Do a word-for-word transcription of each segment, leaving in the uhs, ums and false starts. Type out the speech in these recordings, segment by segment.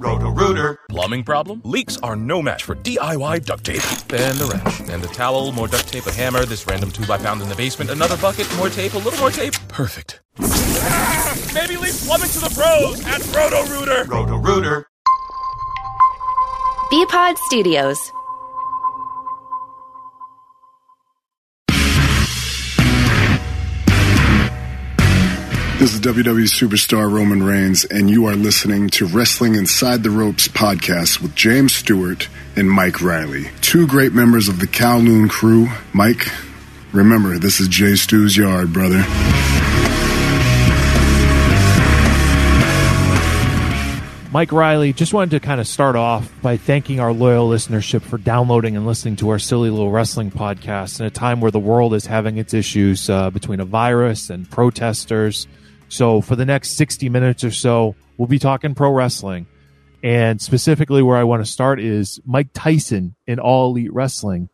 Roto-Rooter. Plumbing problem? Leaks are no match for D I Y duct tape. And a wrench. And a towel, more duct tape, a hammer, this random tube I found in the basement, another bucket, more tape, a little more tape. Perfect. Ah! Maybe leave plumbing to the pros at Roto-Rooter. Roto-Rooter. B-Pod Studios. This is W W E superstar Roman Reigns, and you are listening to Wrestling Inside the Ropes podcast with James Stewart and Mike Riley, two great members of the Kowloon crew. Mike, remember, this is Jay Stu's yard, brother. Mike Riley, just wanted to kind of start off by thanking our loyal listenership for downloading and listening to our silly little wrestling podcast in a time where the world is having its issues uh, between a virus and protesters. So for the next sixty minutes or so, we'll be talking pro wrestling. And specifically where I want to start is Mike Tyson in All Elite Wrestling.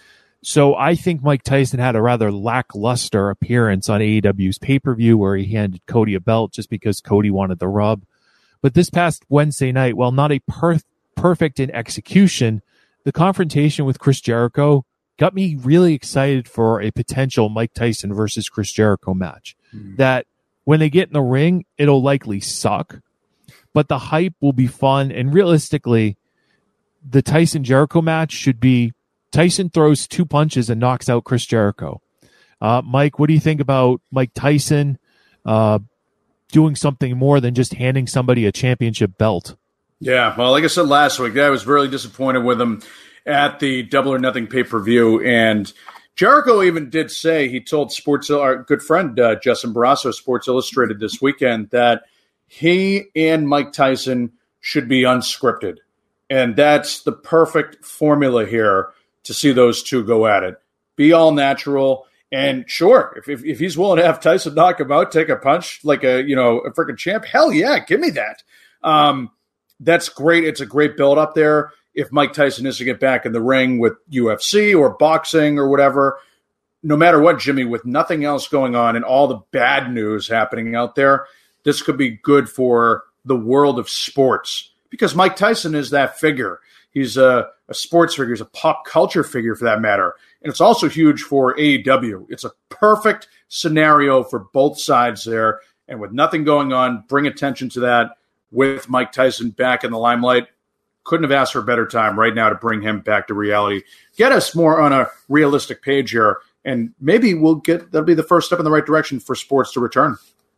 So I think Mike Tyson had a rather lackluster appearance on A E W's pay-per-view where he handed Cody a belt just because Cody wanted the rub. But this past Wednesday night, while not a per- perfect in execution, the confrontation with Chris Jericho got me really excited for a potential Mike Tyson versus Chris Jericho match. Mm. That when they get in the ring, it'll likely suck, but the hype will be fun. And realistically, the Tyson-Jericho match should be Tyson throws two punches and knocks out Chris Jericho. Uh, Mike, what do you think about Mike Tyson uh, doing something more than just handing somebody a championship belt? Yeah, well, like I said last week, I was really disappointed with him at the Double or Nothing pay-per-view, and Jericho even did say, he told Sports, our good friend uh, Justin Barrasso, Sports Illustrated this weekend, that he and Mike Tyson should be unscripted. And that's the perfect formula here to see those two go at it. Be all natural. And sure, if, if if he's willing to have Tyson knock him out, take a punch like a, you know, a freaking champ, hell yeah, give me that. Um, that's great. It's a great build up there. If Mike Tyson is to get back in the ring with U F C or boxing or whatever, no matter what, Jimmy, with nothing else going on and all the bad news happening out there, this could be good for the world of sports because Mike Tyson is that figure. He's a, a sports figure. He's a pop culture figure for that matter. And it's also huge for A E W. It's a perfect scenario for both sides there. And with nothing going on, bring attention to that with Mike Tyson back in the limelight. Couldn't have asked for a better time right now to bring him back to reality. Get us more on a realistic page here, and maybe we'll get, that'll be the first step in the right direction for sports to return.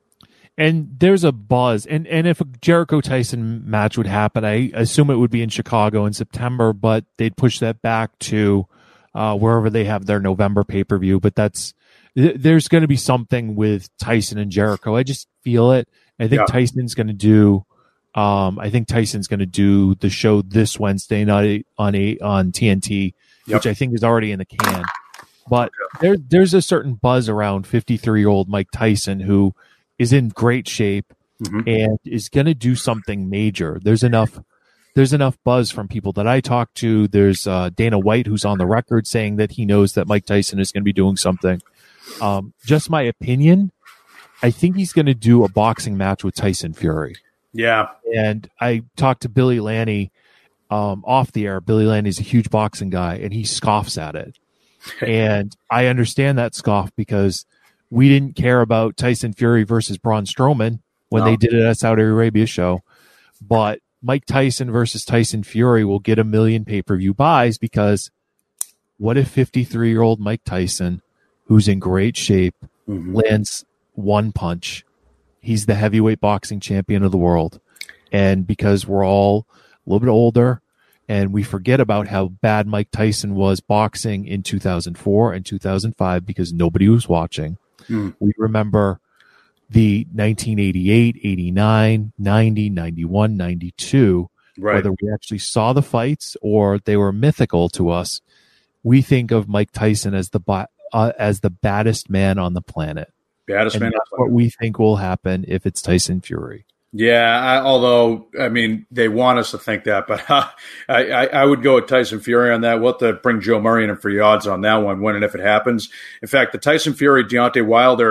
And there's a buzz. And, and if a Jericho-Tyson match would happen, I assume it would be in Chicago in September, but they'd push that back to uh, wherever they have their November pay-per-view. But that's th- there's going to be something with Tyson and Jericho. I just feel it. I think yeah. Tyson's going to do um, I think Tyson's going to do the show this Wednesday night on a, on T N T, yep. which I think is already in the can. But there there's a certain buzz around fifty-three-year-old Mike Tyson who is in great shape mm-hmm. and is going to do something major. There's enough, there's enough buzz from people that I talk to. There's uh, Dana White, who's on the record saying that he knows that Mike Tyson is going to be doing something. Um, just my opinion, I think he's going to do a boxing match with Tyson Fury. Yeah. And I talked to Billy Lanny um, off the air. Billy Lanny's a huge boxing guy, and he scoffs at it. And I understand that scoff because we didn't care about Tyson Fury versus Braun Strowman when no. they did it at Saudi Arabia show. But Mike Tyson versus Tyson Fury will get a million pay-per-view buys because what if fifty-three-year-old Mike Tyson, who's in great shape, mm-hmm. lands one punch? He's the heavyweight boxing champion of the world. And because we're all a little bit older and we forget about how bad Mike Tyson was boxing in two thousand four and two thousand five because nobody was watching. Mm. We remember the nineteen eighty-eight, eighty-nine, ninety, ninety-one, ninety-two, right. whether we actually saw the fights or they were mythical to us. We think of Mike Tyson as the uh, as the baddest man on the planet. Baddest and man. That's what we think will happen if it's Tyson Fury. Yeah, I, although, I mean, they want us to think that, but uh, I, I, I would go with Tyson Fury on that. We'll have to bring Joe Murray in for the odds on that one, when and if it happens. In fact, the Tyson Fury, Deontay Wilder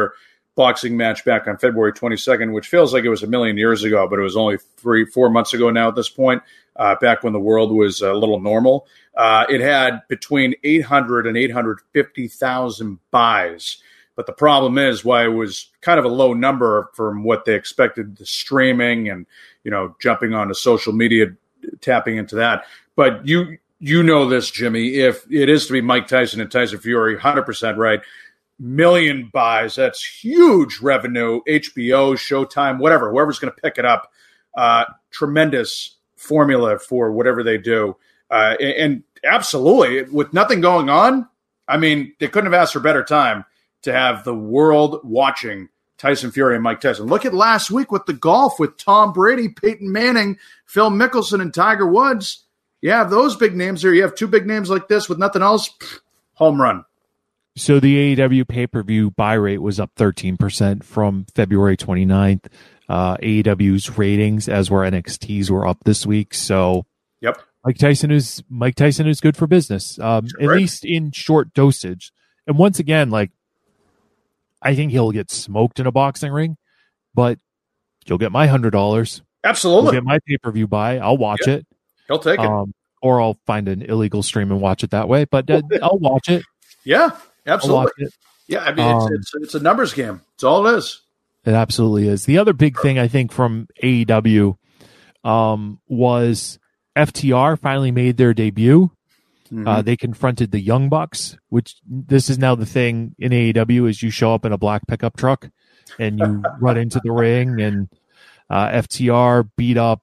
boxing match back on February twenty-second, which feels like it was a million years ago, but it was only three, four months ago now at this point, uh, back when the world was a little normal. Uh, it had between eight hundred and eight hundred fifty thousand buys. But the problem is why it was kind of a low number from what they expected, the streaming and, you know, jumping onto social media, tapping into that. But you you know this, Jimmy, if it is to be Mike Tyson and Tyson Fury, one hundred percent right, million buys, that's huge revenue, H B O, Showtime, whatever, whoever's going to pick it up, uh, tremendous formula for whatever they do. Uh, and, and absolutely, with nothing going on, I mean, they couldn't have asked for a better time to have the world watching Tyson Fury and Mike Tyson. Look at last week with the golf with Tom Brady, Peyton Manning, Phil Mickelson, and Tiger Woods. You have those big names there. You have two big names like this with nothing else. Pff, home run. So the A E W pay-per-view buy rate was up thirteen percent from February twenty-ninth. Uh, A E W's ratings, as were N X T's, were up this week. So yep, Mike Tyson is Mike Tyson is good for business, um, at least in short dosage. And once again, like, I think he'll get smoked in a boxing ring, but you'll get my hundred dollars. Absolutely, you'll get my pay-per-view buy. I'll watch yeah. it. He'll take it, um, or I'll find an illegal stream and watch it that way. But uh, I'll watch it. Yeah, absolutely. It. Yeah, I mean, um, it's, it's it's a numbers game. It's all it is. It absolutely is. The other big thing I think from A E W um, was F T R finally made their debut. Mm-hmm. Uh, they confronted the Young Bucks, which this is now the thing in A E W is you show up in a black pickup truck and you run into the ring, and uh, F T R beat up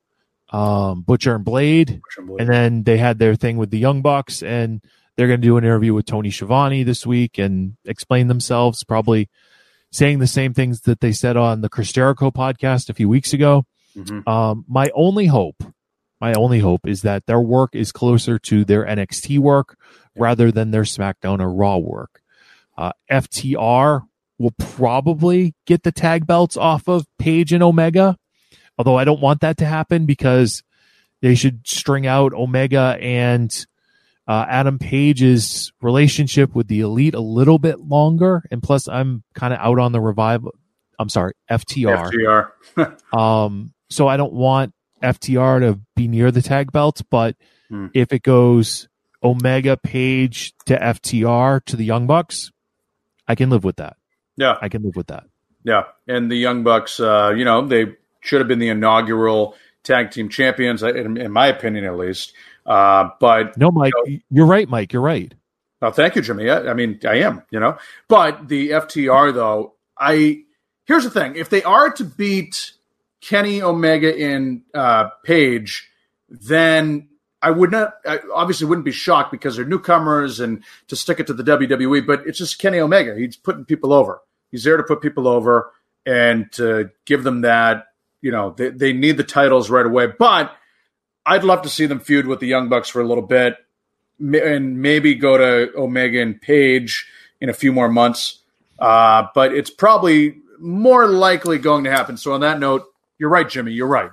um, Butcher and Blade, Butcher and Blade, and then they had their thing with the Young Bucks, and they're going to do an interview with Tony Schiavone this week and explain themselves, probably saying the same things that they said on the Chris Jericho podcast a few weeks ago. Mm-hmm. Um, my only hope, my only hope is that their work is closer to their N X T work rather than their SmackDown or Raw work. Uh, F T R will probably get the tag belts off of Page and Omega, although I don't want that to happen because they should string out Omega and Uh, Adam Page's relationship with the Elite a little bit longer, and plus I'm kind of out on the revival. I'm sorry, F T R. F T R. um, so I don't want F T R to be near the tag belts, but hmm. if it goes Omega, Page to F T R to the Young Bucks, I can live with that. Yeah, I can live with that. Yeah, and the Young Bucks, uh, you know, they should have been the inaugural tag team champions, in, in my opinion, at least. Uh, but no, Mike, you know, you're right, Mike. You're right. Oh, thank you, Jimmy. I, I mean, I am, you know, but the F T R though, I, here's the thing. If they are to beat Kenny Omega and, uh, Page, then I would not, I obviously wouldn't be shocked because they're newcomers and to stick it to the W W E, but it's just Kenny Omega. He's putting people over. He's there to put people over and to give them that, you know, they, they need the titles right away, but I'd love to see them feud with the Young Bucks for a little bit and maybe go to Omega and Page in a few more months. Uh, but it's probably more likely going to happen. So on that note, you're right, Jimmy. You're right.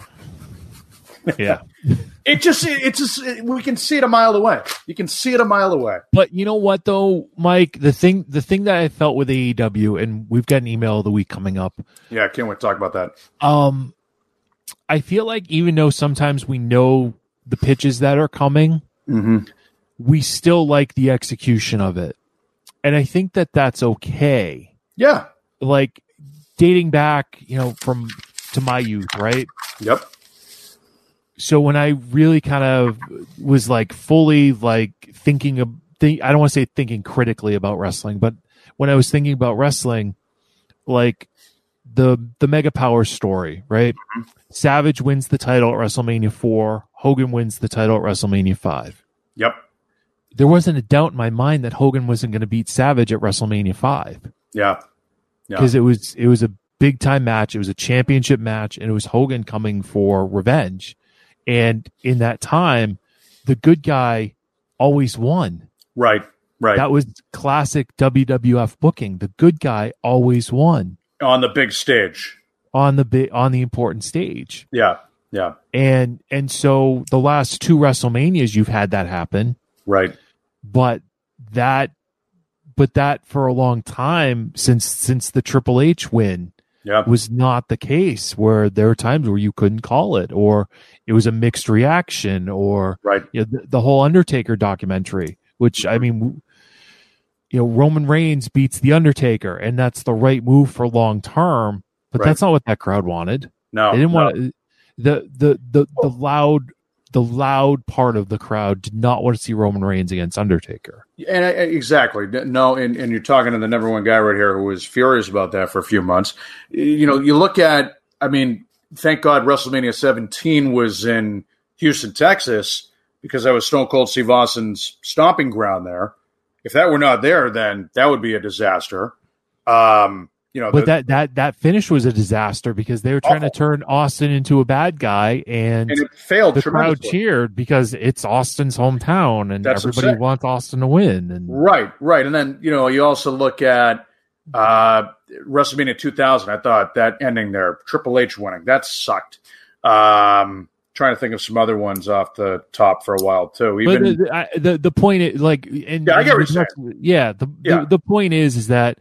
Yeah. it just, it, it's just, it, we can see it a mile away. You can see it a mile away. But you know what though, Mike, the thing, the thing that I felt with A E W, and we've got an email of the week coming up. Yeah. I can't wait to talk about that. Um, I feel like even though sometimes we know the pitches that are coming, mm-hmm. we still like the execution of it. And I think that that's okay. Yeah. Like dating back, you know, from to my youth, right? Yep. So when I really kind of was like fully like thinking of, th- I don't want to say thinking critically about wrestling, but when I was thinking about wrestling, like the the Mega Power story, right? Mm-hmm. Savage wins the title at WrestleMania four. Hogan wins the title at WrestleMania five. Yep. There wasn't a doubt in my mind that Hogan wasn't going to beat Savage at WrestleMania five. Yeah. Because yeah. it was it was a big time match. It was a championship match, and it was Hogan coming for revenge. And in that time, the good guy always won. Right. Right. That was classic W W F booking. The good guy always won on the big stage. On the big, on the important stage. Yeah, yeah. And and so the last two WrestleManias you've had that happen. Right. But that but that for a long time since since the Triple H win yeah. was not the case, where there were times where you couldn't call it, or it was a mixed reaction, or right. you know, the, the whole Undertaker documentary, which I mean, you know, Roman Reigns beats the Undertaker, and that's the right move for long term, but right. that's not what that crowd wanted. No, they didn't no. want to, the the the the loud. The loud part of the crowd did not want to see Roman Reigns against Undertaker. And uh, exactly. No, and, and you're talking to the number one guy right here who was furious about that for a few months. You know, you look at, I mean, thank God WrestleMania seventeen was in Houston, Texas, because that was Stone Cold Steve Austin's stomping ground there. If that were not there, then that would be a disaster. Um, you know, but the, that, that, that finish was a disaster because they were trying awful. to turn Austin into a bad guy, and, and it failed. The crowd cheered because it's Austin's hometown, and That's everybody wants Austin to win. And right, right. And then, you know, you also look at uh, WrestleMania two thousand. I thought that ending there, Triple H winning, that sucked. Um, trying to think of some other ones off the top for a while too. Even but the, I, the the point is, like, and, yeah, I get and what you're saying. Yeah, the, yeah. the the point is, is that.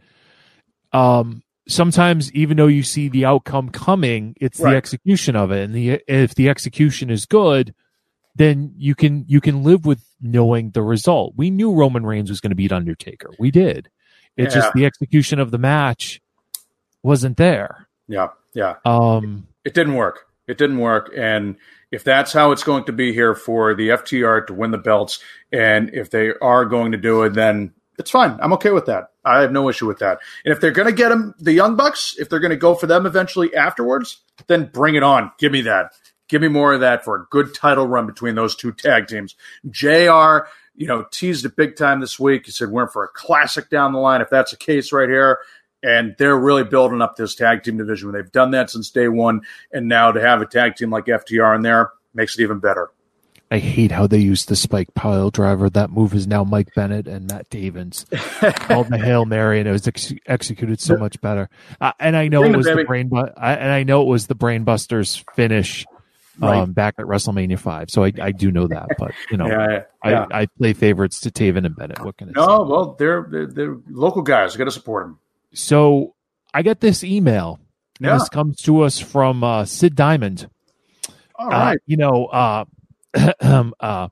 Um, sometimes even though you see the outcome coming, it's right. the execution of it. And the, if the execution is good, then you can, you can live with knowing the result. We knew Roman Reigns was going to beat Undertaker. We did. It's yeah. just the execution of the match wasn't there. Yeah. Yeah. Um, it, it didn't work. It didn't work. And if that's how it's going to be here for the F T R to win the belts, and if they are going to do it, then it's fine. I'm okay with that. I have no issue with that. And if they're going to get them, the Young Bucks, if they're going to go for them eventually afterwards, then bring it on. Give me that. Give me more of that for a good title run between those two tag teams. J R, you know, teased it big time this week. He said we're in for a classic down the line if that's the case right here. And they're really building up this tag team division. They've done that since day one. And now to have a tag team like F T R in there makes it even better. I hate how they used the spike pile driver. That move is now Mike Bennett and Matt Davins. Called the Hail Mary, and it was ex- executed so much better. Uh, and I know Bring it was the, the brain, bu- I, and I know it was the Brainbusters finish um, right. back at WrestleMania five. So I, I do know that, but you know, yeah, yeah. I, I play favorites to Taven and Bennett. What can I no, say? No, well, they're, they're they're local guys. You got to support them. So I get this email. Yeah. And this comes to us from uh, Sid Diamond. All right, uh, you know. Uh, uh,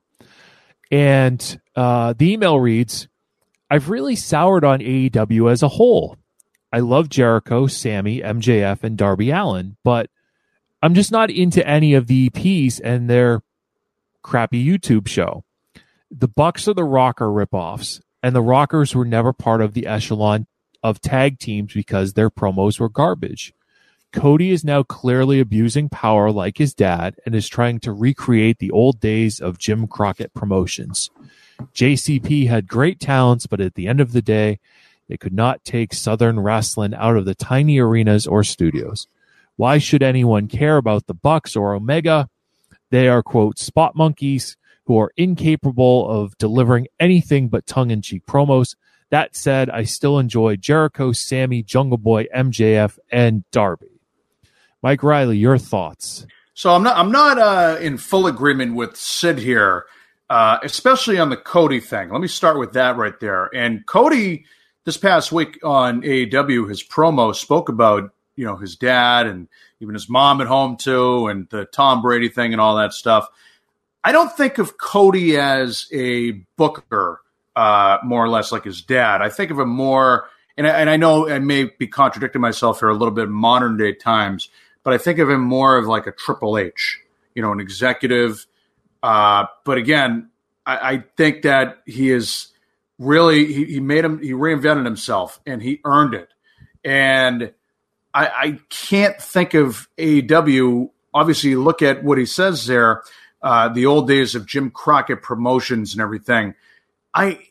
and uh, the email reads, I've really soured on A E W as a whole. I love Jericho, Sammy, M J F, and Darby Allin, but I'm just not into any of the E Ps and their crappy YouTube show. The Bucks are the Rocker ripoffs, and the Rockers were never part of the echelon of tag teams because their promos were garbage. Cody is now clearly abusing power like his dad and is trying to recreate the old days of Jim Crockett Promotions. J C P had great talents, but at the end of the day, they could not take Southern wrestling out of the tiny arenas or studios. Why should anyone care about the Bucks or Omega? They are, quote, spot monkeys who are incapable of delivering anything but tongue-in-cheek promos. That said, I still enjoy Jericho, Sammy, Jungle Boy, M J F, and Darby. Mike Riley, your thoughts? So I'm not I'm not uh, in full agreement with Sid here, uh, especially on the Cody thing. Let me start with that right there. And Cody, this past week on A E W, his promo spoke about, you know, his dad and even his mom at home too, and the Tom Brady thing and all that stuff. I don't think of Cody as a booker, uh, more or less like his dad. I think of him more, and I, and I know I may be contradicting myself here a little bit in modern day times, but I think of him more of like a Triple H, you know, an executive. Uh, but again, I, I think that he is really, he, he made him, he reinvented himself and he earned it. And I, I can't think of A E W. Obviously, you look at what he says there, uh, the old days of Jim Crockett Promotions and everything. I,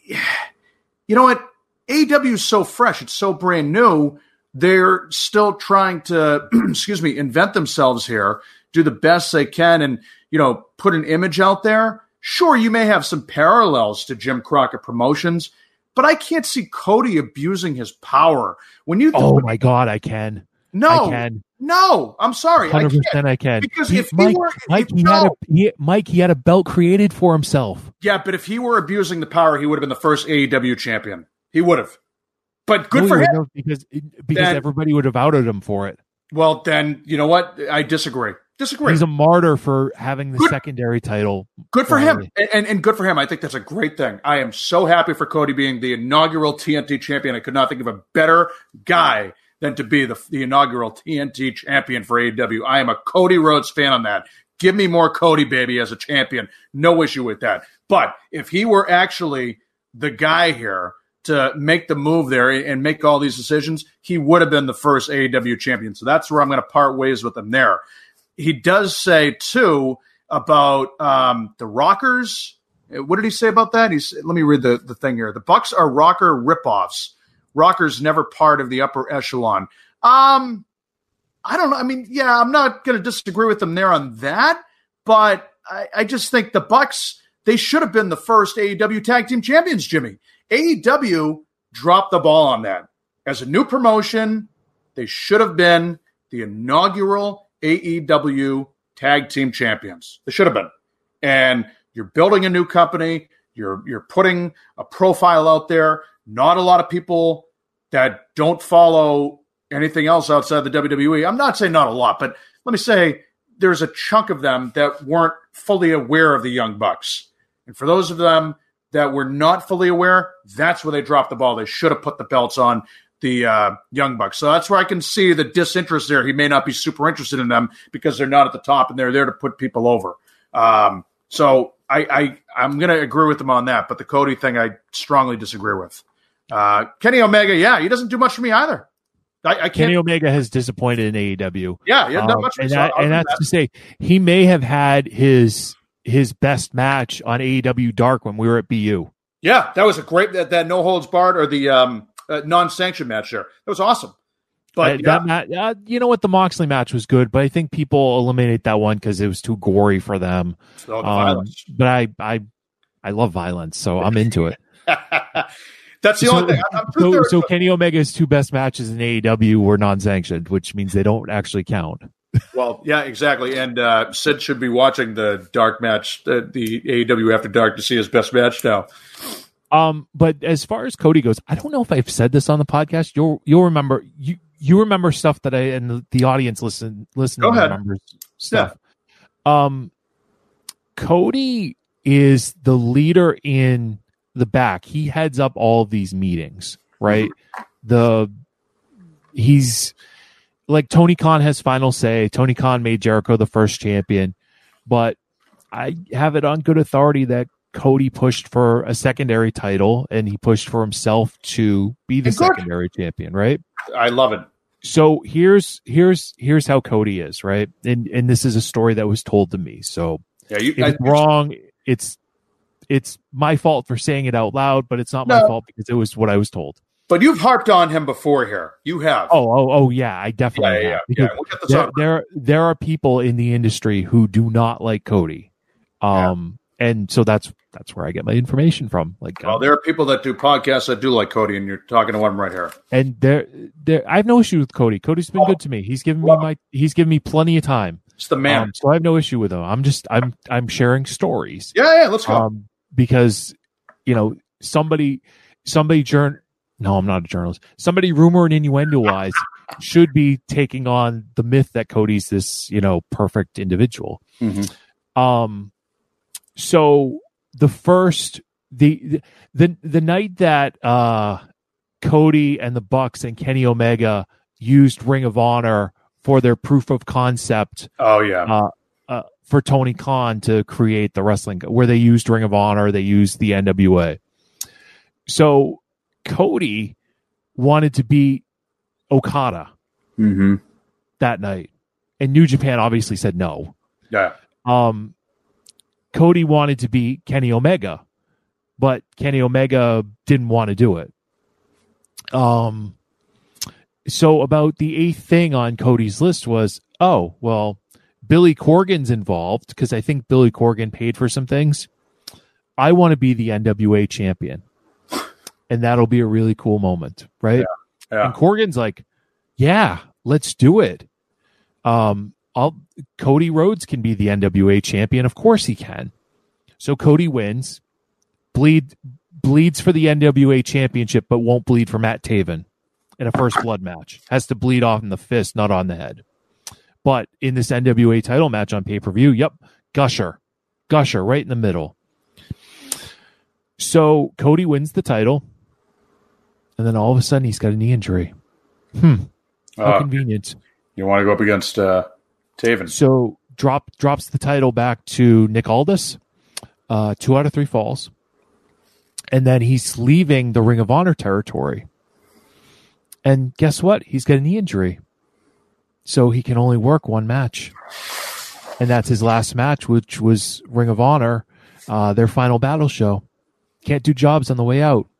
you know what? A E W is so fresh. It's so brand new. They're still trying to, excuse me, invent themselves here, do the best they can, and, you know, put an image out there. Sure, you may have some parallels to Jim Crockett Promotions, but I can't see Cody abusing his power. When you, th- oh my God, I can. No, I can. No, I'm sorry. one hundred percent I, I can. Because he, if Mike, he were, Mike, if, he no. had a, he, Mike, he had a belt created for himself. Yeah, but if he were abusing the power, he would have been the first A E W champion. He would have. But good No, for he him. would- no, because because Then- everybody would have outed him for it. Well, then, you know what? I disagree. Disagree. He's a martyr for having the Good. secondary title. Good for him. Riley. And, and and good for him. I think that's a great thing. I am so happy for Cody being the inaugural T N T champion. I could not think of a better guy than to be the, the inaugural T N T champion for A E W. I am a Cody Rhodes fan on that. Give me more Cody, baby, as a champion. No issue with that. But if he were actually the guy here to make the move there and make all these decisions, he would have been the first A E W champion. So that's where I'm going to part ways with him there. He does say, too, about um, the Rockers. What did he say about that? He's, let me read the, the thing here. The Bucks are Rocker ripoffs. Rockers never part of the upper echelon. Um, I don't know. I mean, yeah, I'm not going to disagree with him there on that, but I, I just think the Bucks, they should have been the first A E W tag team champions, Jimmy. A E W dropped the ball on that. As a new promotion, they should have been the inaugural A E W tag team champions. They should have been. And you're building a new company. You're you're putting a profile out there. Not a lot of people that don't follow anything else outside the W W E. I'm not saying not a lot, but let me say there's a chunk of them that weren't fully aware of the Young Bucks. And for those of them that were not fully aware, that's where they dropped the ball. They should have put the belts on the uh, Young Bucks. So that's where I can see the disinterest there. He may not be super interested in them because they're not at the top and they're there to put people over. Um, so I, I, I'm going to agree with him on that. But the Cody thing, I strongly disagree with. Uh, Kenny Omega, yeah, he doesn't do much for me either. I, I can't. Kenny Omega has disappointed in A E W. Yeah, yeah, not Um, much for and me. So that, I'll and do that's that. to say, he may have had his his best match on A E W Dark when we were at B U. Yeah, that was a great that, that no holds barred or the um, uh, non-sanctioned match there. That was awesome. But Uh, yeah, that match, uh, you know what, the Moxley match was good, but I think people eliminate that one because it was too gory for them. so the Um, violence. but I, I, I love violence, so I'm into it. That's the so, only thing. I'm so, two-thirds- so Kenny Omega's two best matches in A E W were non-sanctioned, which means they don't actually count. Well, yeah, exactly. And uh, Sid should be watching the dark match, uh, the A E W After Dark, to see his best match now. Um, but as far as Cody goes, I don't know if I've said this on the podcast. You'll you'll remember you you remember stuff that I and the, the audience listen listening Go ahead. remembers stuff. Um, Cody is the leader in the back. He heads up all of these meetings, right? The he's like Tony Khan has final say. Tony Khan made Jericho the first champion, but I have it on good authority that Cody pushed for a secondary title and he pushed for himself to be the And good. secondary champion, right? I love it. So here's here's here's how Cody is, right? And and this is a story that was told to me. So Yeah, you, if I, it's wrong, it's it's my fault for saying it out loud, but it's not my No. fault because it was what I was told. but you've harped on him before here. You have. Oh, oh, oh, yeah, I definitely yeah, yeah, have. yeah. Because yeah. We'll get this there, on. there there are people in the industry who do not like Cody. Um and so that's that's where I get my information from. Like Well, um, there are people that do podcasts that do like Cody, and you're talking to one right here. and there there I have no issue with Cody. Cody's been good to me. He's given me my he's given me plenty of time. It's the man. Um, so I have no issue with him. I'm just I'm I'm sharing stories. yeah, yeah, let's go. Um because you know somebody somebody journ no, I'm not a journalist. Somebody rumor and innuendo wise should be taking on the myth that Cody's this, you know, perfect individual. Mhm. Um, so the first, the, the, the night that, uh, Cody and the Bucks and Kenny Omega used Ring of Honor for their proof of concept, Oh, yeah. uh, uh, for Tony Khan to create the wrestling, where they used Ring of Honor, they used the N W A. So Cody wanted to be Okada mm-hmm. that night, and New Japan obviously said no. Yeah. Um, Cody wanted to be Kenny Omega, but Kenny Omega didn't want to do it. Um, so about the eighth thing on Cody's list was, oh, well, Billy Corgan's involved because I think Billy Corgan paid for some things. I want to be the N W A champion. And that'll be a really cool moment, right? Yeah. And Corgan's like, yeah, let's do it. Um, I'll, Cody Rhodes can be the N W A champion. Of course he can. So Cody wins. Bleed bleeds for the N W A championship, but won't bleed for Matt Taven in a first blood match. Has to bleed off in the fist, not on the head. But in this N W A title match on pay-per-view, yep, Gusher. Gusher right in the middle. So Cody wins the title, and then all of a sudden he's got a knee injury. Hmm. How uh, convenient. You want to go up against uh, Taven. So drop drops the title back to Nick Aldis. Uh, two out of three falls. And then he's leaving the Ring of Honor territory. And guess what? He's got a knee injury. So he can only work one match. And that's his last match, which was Ring of Honor, uh, their final battle show. Can't do jobs on the way out.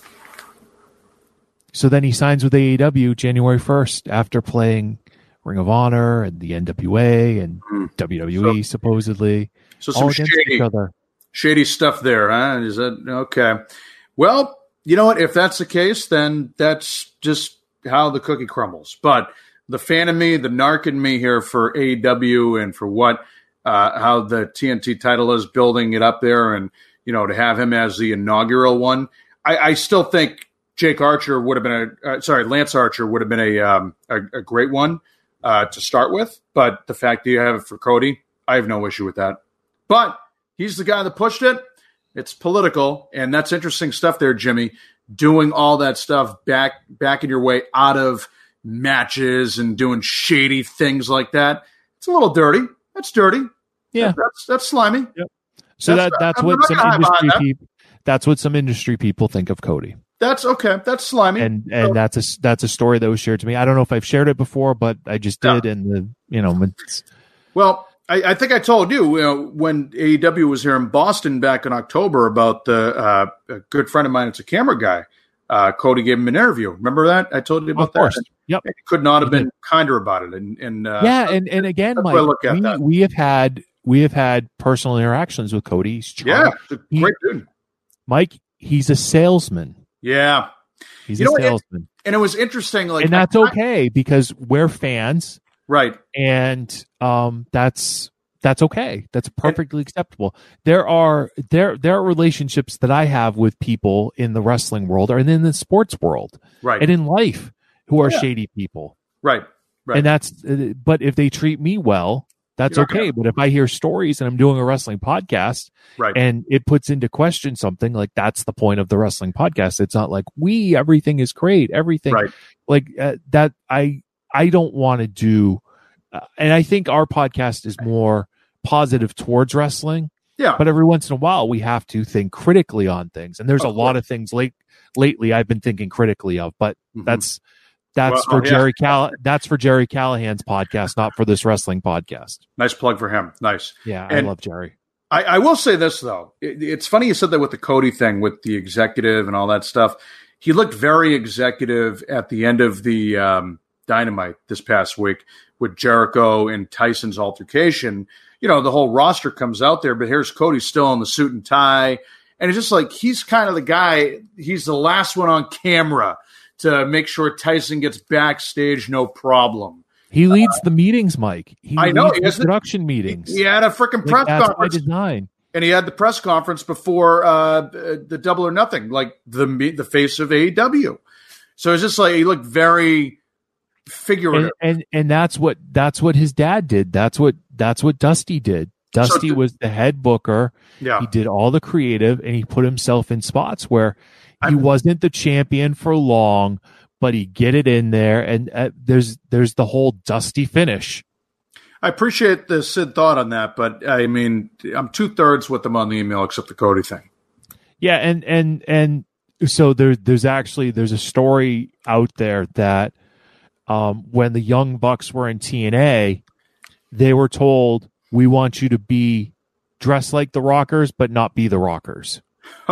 So then he signs with A E W January first after playing Ring of Honor and the N W A and mm. W W E, so, supposedly. So some shady, shady stuff there, huh? Is that okay? Well, you know what? If that's the case, then that's just how the cookie crumbles. But the fan in me, the narc in me here for A E W and for what, uh, how the T N T title is, building it up there, and you know, to have him as the inaugural one, I, I still think Jake Archer would have been a uh, sorry, Lance Archer would have been a um, a, a great one uh, to start with. But the fact that you have it for Cody, I have no issue with that. But he's the guy that pushed it. It's political, and that's interesting stuff there, Jimmy. Doing all that stuff back backing your way out of matches and doing shady things like that. It's a little dirty. That's dirty. Yeah, that, that's that's slimy. Yep. So that's, that that's what some industry that. people that's what some industry people think of Cody. That's okay. That's slimy, and and so, that's a that's a story that was shared to me. I don't know if I've shared it before, but I just did, yeah. and the you know, it's, well, I, I think I told you, you know, when A E W was here in Boston back in October about the uh, a good friend of mine. It's a camera guy. Uh, Cody gave him an interview. Remember that? I told you about of course. that. Yep. He could not have been kinder about it. And, and uh, yeah, and, and again, Mike, we, we have had we have had personal interactions with Cody. He's yeah, he, great dude. Mike, he's a salesman. Yeah, he's you a know, salesman, it, and it was interesting. Like, and that's I, okay because we're fans, right? And um, that's. That's okay. That's perfectly acceptable. There are there there are relationships that I have with people in the wrestling world or in the sports world, right, and in life who are yeah. shady people, right, right. And that's but if they treat me well, that's You're okay. okay. But if I hear stories and I'm doing a wrestling podcast, right, and it puts into question something, like that's the point of the wrestling podcast. It's not like we everything is great, everything right. like uh, that. I I don't want to do. Uh, and I think our podcast is more positive towards wrestling. Yeah. But every once in a while, we have to think critically on things. And there's of a lot course. of things late lately I've been thinking critically of. But mm-hmm. that's that's well, for yeah. Jerry Call that's for Jerry Callahan's podcast, not for this wrestling podcast. Nice plug for him. Nice. Yeah, and I love Jerry. I, I will say this though. It, it's funny you said that with the Cody thing, with the executive and all that stuff. He looked very executive at the end of the um, Dynamite this past week with Jericho and Tyson's altercation. You know, the whole roster comes out there, but here's Cody still in the suit and tie. And it's just like, he's kind of the guy, he's the last one on camera to make sure Tyson gets backstage, no problem. He leads uh, the meetings, Mike. He I know. Leads the production meetings. He, he had a freaking press like, that's conference. By design. And he had the press conference before uh, the Double or Nothing, like the the face of A E W. So it's just like, he looked very figurative. And, and and that's what that's what his dad did. That's what That's what Dusty did. Dusty so, was the head booker. Yeah. He did all the creative, and he put himself in spots where he I'm, wasn't the champion for long, but he get it in there. And uh, there's there's the whole Dusty finish. I appreciate the Sid thought on that, but I mean, I'm two thirds with them on the email, except the Cody thing. Yeah, and and and so there's there's actually there's a story out there that um, when the Young Bucks were in T N A. They were told, we want you to be dressed like the Rockers, but not be the Rockers.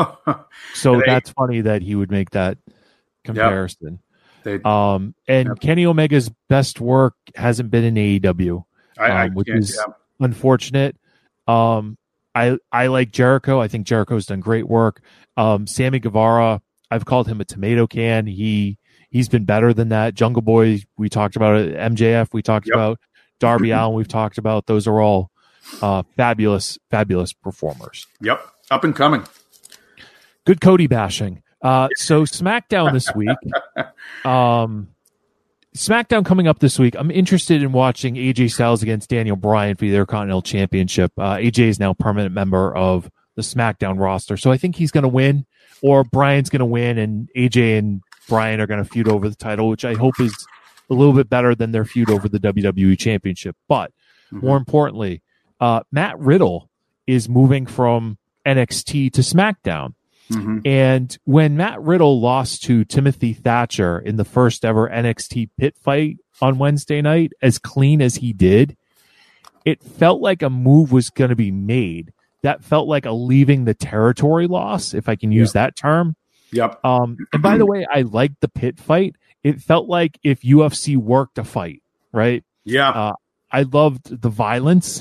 So they, that's funny that he would make that comparison. Yep. They, um, and yep. Kenny Omega's best work hasn't been in A E W, I, um, I which is yeah. unfortunate. Um, I I like Jericho. I think Jericho's done great work. Um, Sammy Guevara, I've called him a tomato can. He, he's been better than that. Jungle Boy, we talked about it. M J F, we talked yep. about. Darby Allin, we've talked about. Those are all uh, fabulous, fabulous performers. Yep, up and coming. Good Cody bashing. Uh, so SmackDown this week. Um, SmackDown coming up this week. I'm interested in watching A J Styles against Daniel Bryan for the Intercontinental Championship. Uh, A J is now a permanent member of the SmackDown roster, so I think he's going to win, or Bryan's going to win, and A J and Bryan are going to feud over the title, which I hope is a little bit better than their feud over the W W E Championship. But mm-hmm. more importantly, uh, Matt Riddle is moving from N X T to SmackDown. Mm-hmm. And when Matt Riddle lost to Timothy Thatcher in the first ever N X T pit fight on Wednesday night, as clean as he did, it felt like a move was going to be made. That felt like a leaving the territory loss, if I can use yeah. that term. Yep. Um, and by the way, I liked the pit fight. It felt like if U F C worked a fight, right? Yeah. Uh, I loved the violence.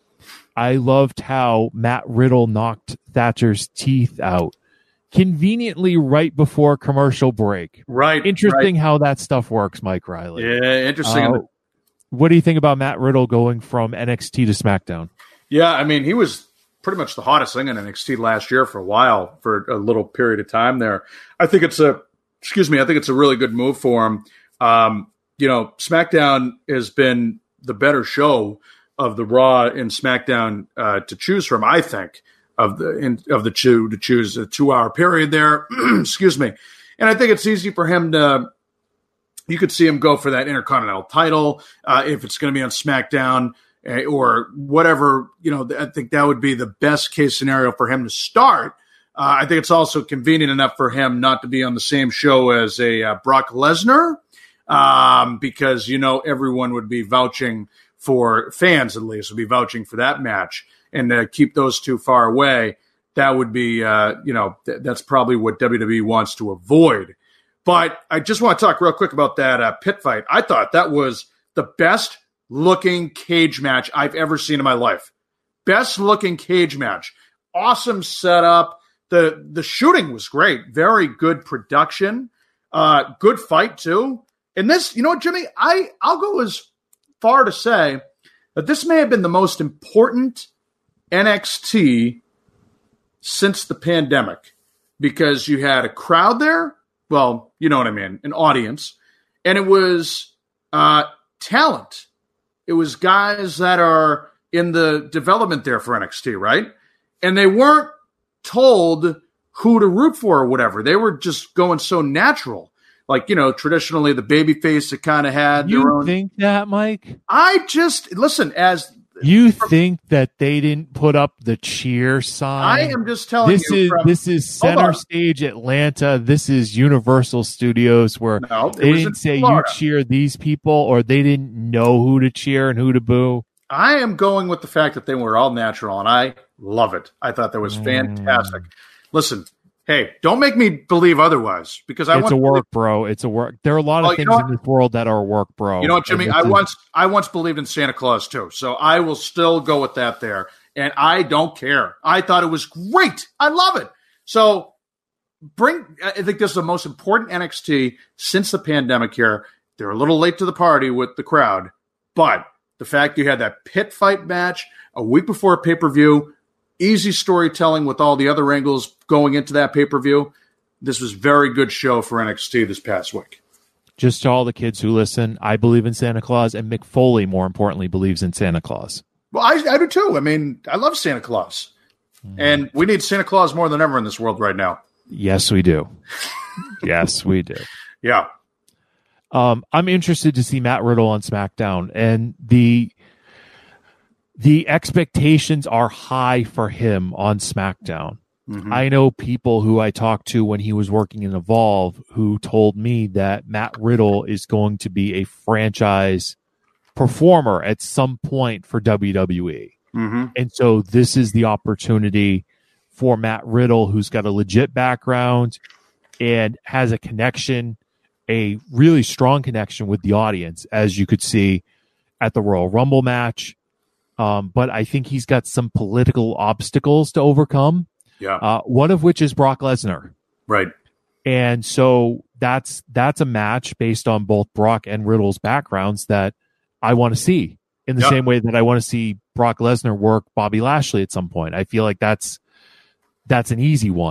I loved how Matt Riddle knocked Thatcher's teeth out conveniently right before commercial break. Right. Interesting right. how that stuff works, Mike Riley. Yeah, interesting. Uh, what do you think about Matt Riddle going from N X T to SmackDown? Yeah, I mean, he was pretty much the hottest thing in N X T last year for a while, for a little period of time there. I think it's a, excuse me, I think it's a really good move for him. Um, you know, SmackDown has been the better show of the Raw and SmackDown uh, to choose from, I think. Of the in, of the two to choose a two hour period there, excuse me, and I think it's easy for him to. You could see him go for that Intercontinental title uh, if it's going to be on SmackDown uh, or whatever. You know, I think that would be the best case scenario for him to start. Uh, I think it's also convenient enough for him not to be on the same show as a uh, Brock Lesnar, um, because you know everyone would be vouching for fans, at least would be vouching for that match. And uh, keep those two far away, that would be, uh, you know, th- that's probably what W W E wants to avoid. But I just want to talk real quick about that uh, pit fight. I thought that was the best looking cage match I've ever seen in my life. Best looking cage match. Awesome setup. The the shooting was great. Very good production. Uh, good fight, too. And this, you know what, Jimmy? I, I'll go as far to say that this may have been the most important N X T since the pandemic, because you had a crowd there. Well, you know what I mean, an audience, and it was uh, talent. It was guys that are in the development there for N X T, right? And they weren't told who to root for or whatever. They were just going so natural. Like, you know, traditionally the babyface that kind of had you their own. You think that, Mike? I just, listen, as... You think that they didn't put up the cheer sign? I am just telling this you. Is, from, this is Center Stage Atlanta. This is Universal Studios, where no, they didn't say Florida. You cheer these people, or they didn't know who to cheer and who to boo. I am going with the fact that they were all natural, and I love it. I thought that was fantastic. Mm. Listen, hey, don't make me believe otherwise, because I it's want a work, believe- bro. It's a work. There are a lot of oh, things you know in this world that are work, bro. You know what, Jimmy? I once I once believed in Santa Claus too, so I will still go with that there. And I don't care. I thought it was great. I love it. So bring. I think this is the most important N X T since the pandemic. Here, they're a little late to the party with the crowd, but the fact you had that pit fight match a week before a pay per view. Easy storytelling with all the other angles going into that pay-per-view. This was very good show for N X T this past week. Just to all the kids who listen, I believe in Santa Claus, and Mick Foley, more importantly, believes in Santa Claus. Well, I, I do too. I mean, I love Santa Claus. Mm. And we need Santa Claus more than ever in this world right now. Yes, we do. yes, we do. Yeah. Um, I'm interested to see Matt Riddle on SmackDown, and the... The expectations are high for him on SmackDown. Mm-hmm. I know people who I talked to when he was working in Evolve who told me that Matt Riddle is going to be a franchise performer at some point for W W E. Mm-hmm. And so this is the opportunity for Matt Riddle, who's got a legit background and has a connection, a really strong connection with the audience, as you could see at the Royal Rumble match. Um, but I think he's got some political obstacles to overcome. Yeah. Uh, one of which is Brock Lesnar. Right. And so that's that's a match based on both Brock and Riddle's backgrounds that I want to see, in the yep. same way that I want to see Brock Lesnar work Bobby Lashley at some point. I feel like that's that's an easy one.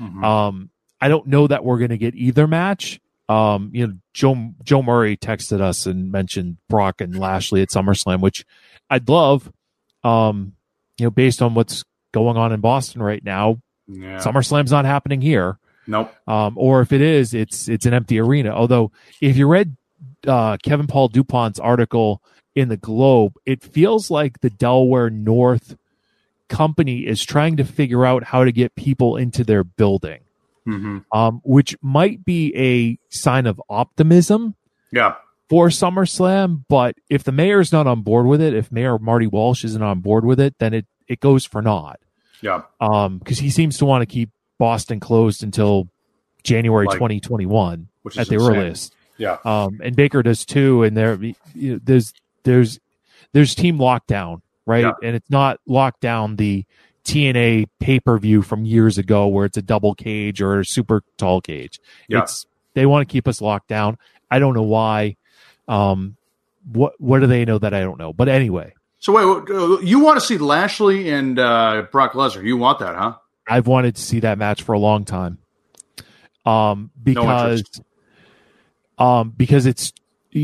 Mm-hmm. Um, I don't know that we're going to get either match. Um, you know, Joe Joe Murray texted us and mentioned Brock and Lashley at SummerSlam, which I'd love. Um, you know, based on what's going on in Boston right now, yeah. SummerSlam's not happening here. Nope. Um, or if it is, it's it's an empty arena. Although, if you read uh, Kevin Paul DuPont's article in the Globe, it feels like the Delaware North company is trying to figure out how to get people into their building. Mm-hmm. Um, which might be a sign of optimism yeah. for SummerSlam. But if the mayor's not on board with it, if Mayor Marty Walsh isn't on board with it, then it, it goes for naught. Yeah. Um, because he seems to want to keep Boston closed until January like, twenty twenty-one at the insane. earliest. Yeah. Um, and Baker does too. And there, you know, there's there's there's team lockdown, right? Yeah. And it's not lockdown the T N A pay-per-view from years ago where it's a double cage or a super tall cage. Yeah. It's they want to keep us locked down. I don't know why. Um, what what do they know that I don't know? But anyway. So wait, you want to see Lashley and uh, Brock Lesnar? You want that, huh? I've wanted to see that match for a long time. Um, because no um, because it's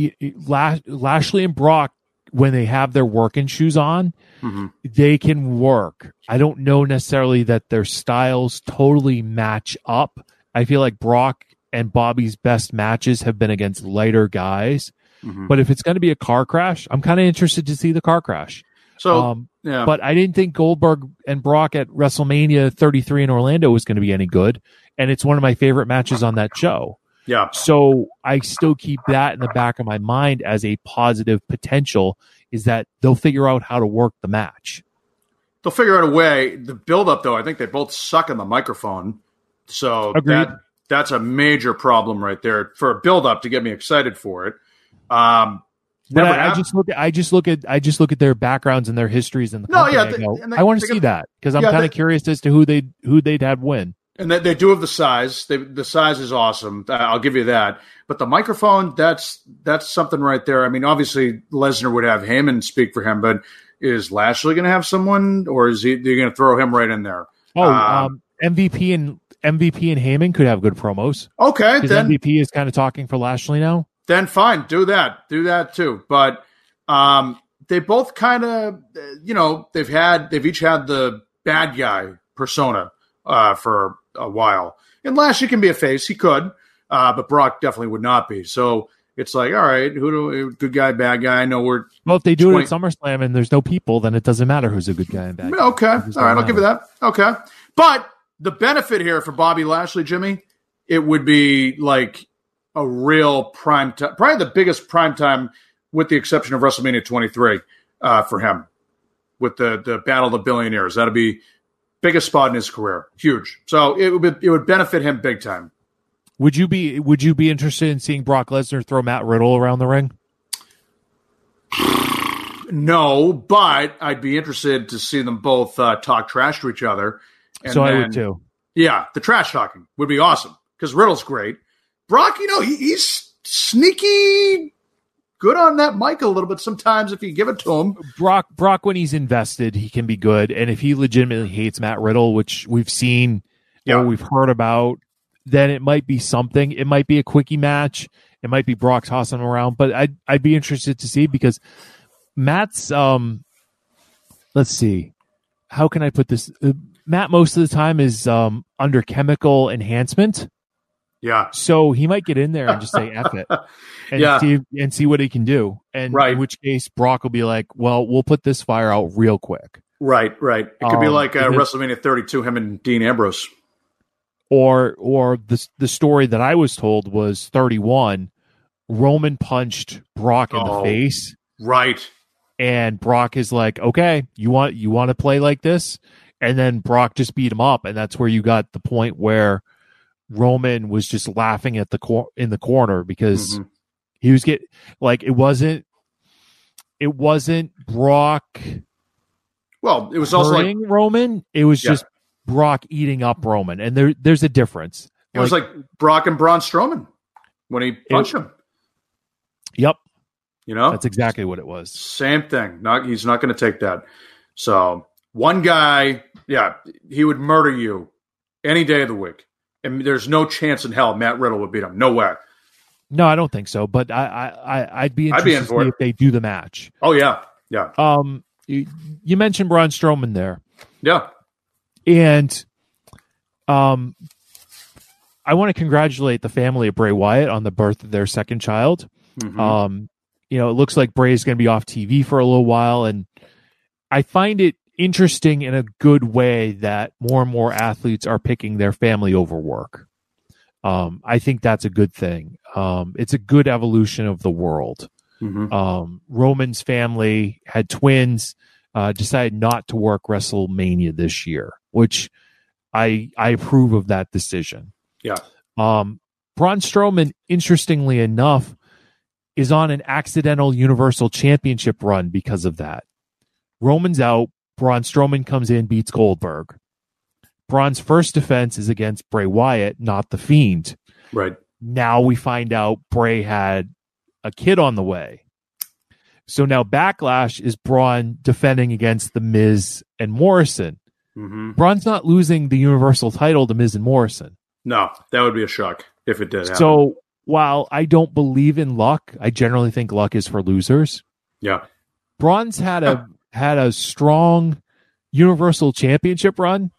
Lash, Lashley and Brock, when they have their working shoes on, mm-hmm. they can work. I don't know necessarily that their styles totally match up. I feel like Brock and Bobby's best matches have been against lighter guys. Mm-hmm. But if it's going to be a car crash, I'm kind of interested to see the car crash. So, um, yeah. But I didn't think Goldberg and Brock at WrestleMania thirty-three in Orlando was going to be any good. And it's one of my favorite matches on that show. Yeah. So I still keep that in the back of my mind as a positive potential, is that they'll figure out how to work the match. They'll figure out a way. The build-up, though, I think they both suck on the microphone. So that that's a major problem right there for a build-up to get me excited for it. Um, but I, I just look at I just look at I just look at their backgrounds and their histories in the no, company. yeah, I, they, go, they, I want to they, see that because I'm yeah, kind of curious as to who they who they'd have win. And they, they do have the size. They, the size is awesome. I'll give you that. But the microphone, that's that's something right there. I mean, obviously Lesnar would have him and speak for him, but is Lashley going to have someone, or is he they're going to throw him right in there? Oh, um, um, M V P and M V P and Heyman could have good promos. Okay, then M V P is kind of talking for Lashley now. Then fine, do that, do that too. But um, they both kind of, you know, they've had they've each had the bad guy persona uh, for a while. And Lashley can be a face, he could, uh, but Brock definitely would not be. So it's like, all right, who do good guy, bad guy? I know we're well. If they do twenty it at SummerSlam and there's no people, then it doesn't matter who's a good guy and bad guy. Okay, all right, matter. I'll give you that. Okay, but the benefit here for Bobby Lashley, Jimmy, it would be like a real prime time, probably the biggest prime time, with the exception of WrestleMania twenty-three uh, for him, with the the Battle of the Billionaires. That'd be biggest spot in his career, huge. So it would be, it would benefit him big time. Would you be Would you be interested in seeing Brock Lesnar throw Matt Riddle around the ring? No, but I'd be interested to see them both uh, talk trash to each other. And so then, I would too. Yeah, the trash talking would be awesome because Riddle's great. Brock, you know, he, he's sneaky good on that mic a little bit sometimes if you give it to him. Brock, Brock, when he's invested, he can be good. And if he legitimately hates Matt Riddle, which we've seen yeah. or we've heard about, then it might be something. It might be a quickie match. It might be Brock tossing him around. But I'd, I'd be interested to see because Matt's, um, let's see, how can I put this? Uh, Matt, most of the time, is um, under chemical enhancement. Yeah. So he might get in there and just say F it and yeah. see and see what he can do. And right. in which case Brock will be like, well, we'll put this fire out real quick. Right, right. It could um, be like uh, because, WrestleMania thirty-two, him and Dean Ambrose. Or or the the story that I was told was thirty-one, Roman punched Brock in oh, the face. Right. And Brock is like, okay, you want you want to play like this? And then Brock just beat him up. And that's where you got the point where Roman was just laughing at the cor- in the corner because mm-hmm. he was get like it wasn't it wasn't Brock. Well, it was also like Roman. It was yeah. just Brock eating up Roman, and there there's a difference. It like, was like Brock and Braun Strowman when he punched it, him. Yep, you know that's exactly what it was. Same thing. Not he's not going to take that. So one guy, yeah, he would murder you any day of the week. And there's no chance in hell Matt Riddle would beat him. No way. No, I don't think so. But I, I, I I'd be I'd be interested in to for see it. if they do the match. Oh yeah, yeah, Um, you, you mentioned Braun Strowman there, yeah. and um, I want to congratulate the family of Bray Wyatt on the birth of their second child. Mhm. Um, you know, it looks like Bray is going to be off T V for a little while, and I find it interesting in a good way that more and more athletes are picking their family over work. Um, I think that's a good thing. Um, it's a good evolution of the world. Mhm. Um, Roman's family had twins, uh, decided not to work WrestleMania this year, which I I approve of that decision. Yeah. Um, Braun Strowman, interestingly enough, is on an accidental Universal Championship run because of that. Roman's out. Braun Strowman comes in, beats Goldberg. Braun's first defense is against Bray Wyatt, not The Fiend. Right. Now we find out Bray had a kid on the way. So now Backlash is Braun defending against The Miz and Morrison. Mm-hmm. Braun's not losing the Universal title to Miz and Morrison. No, that would be a shock if it did happen. So while I don't believe in luck, I generally think luck is for losers. yeah. Braun's had a had a strong Universal Championship run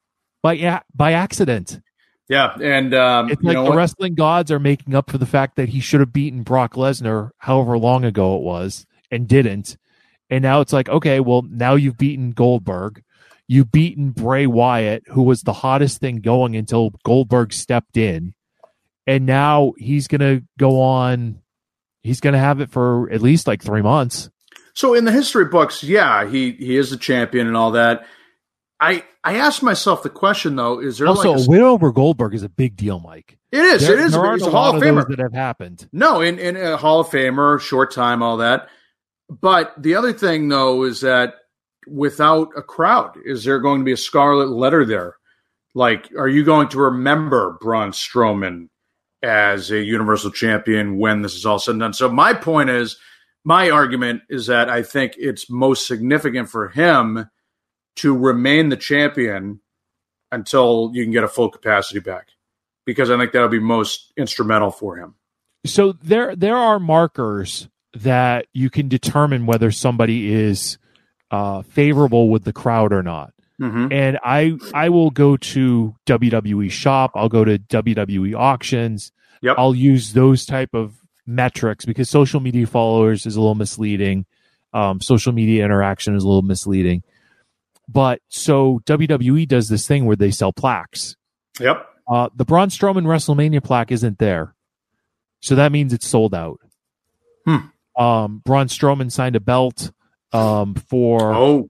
by by accident. Yeah, and um, It's you like know the what? wrestling gods are making up for the fact that he should have beaten Brock Lesnar however long ago it was and didn't. And now it's like, okay, well, now you've beaten Goldberg. You've beaten Bray Wyatt, who was the hottest thing going until Goldberg stepped in. And now he's going to go on. He's going to have it for at least like three months. So in the history books, yeah, he he is the champion and all that. I I asked myself the question though: is there Also, like a, a win over Goldberg is a big deal, Mike. it is There, it is there aren't he's a a Hall lot of of those Famer. that have happened. No, in in a Hall of Famer, short time, all that. But the other thing though is that without a crowd, is there going to be a scarlet letter there? Like, are you going to remember Braun Strowman as a Universal Champion when this is all said and done? So my point is, my argument is that I think it's most significant for him to remain the champion until you can get a full capacity back, because I think that'll be most instrumental for him. So there there are markers that you can determine whether somebody is uh, favorable with the crowd or not. Mm-hmm. And I I will go to W W E Shop. I'll go to W W E Auctions. Yep. I'll use those type of metrics because social media followers is a little misleading. Um, social media interaction is a little misleading. But so W W E does this thing where they sell plaques. Yep. Uh, the Braun Strowman WrestleMania plaque isn't there. So that means it's sold out. Hmm. Um, Braun Strowman signed a belt um, for Oh,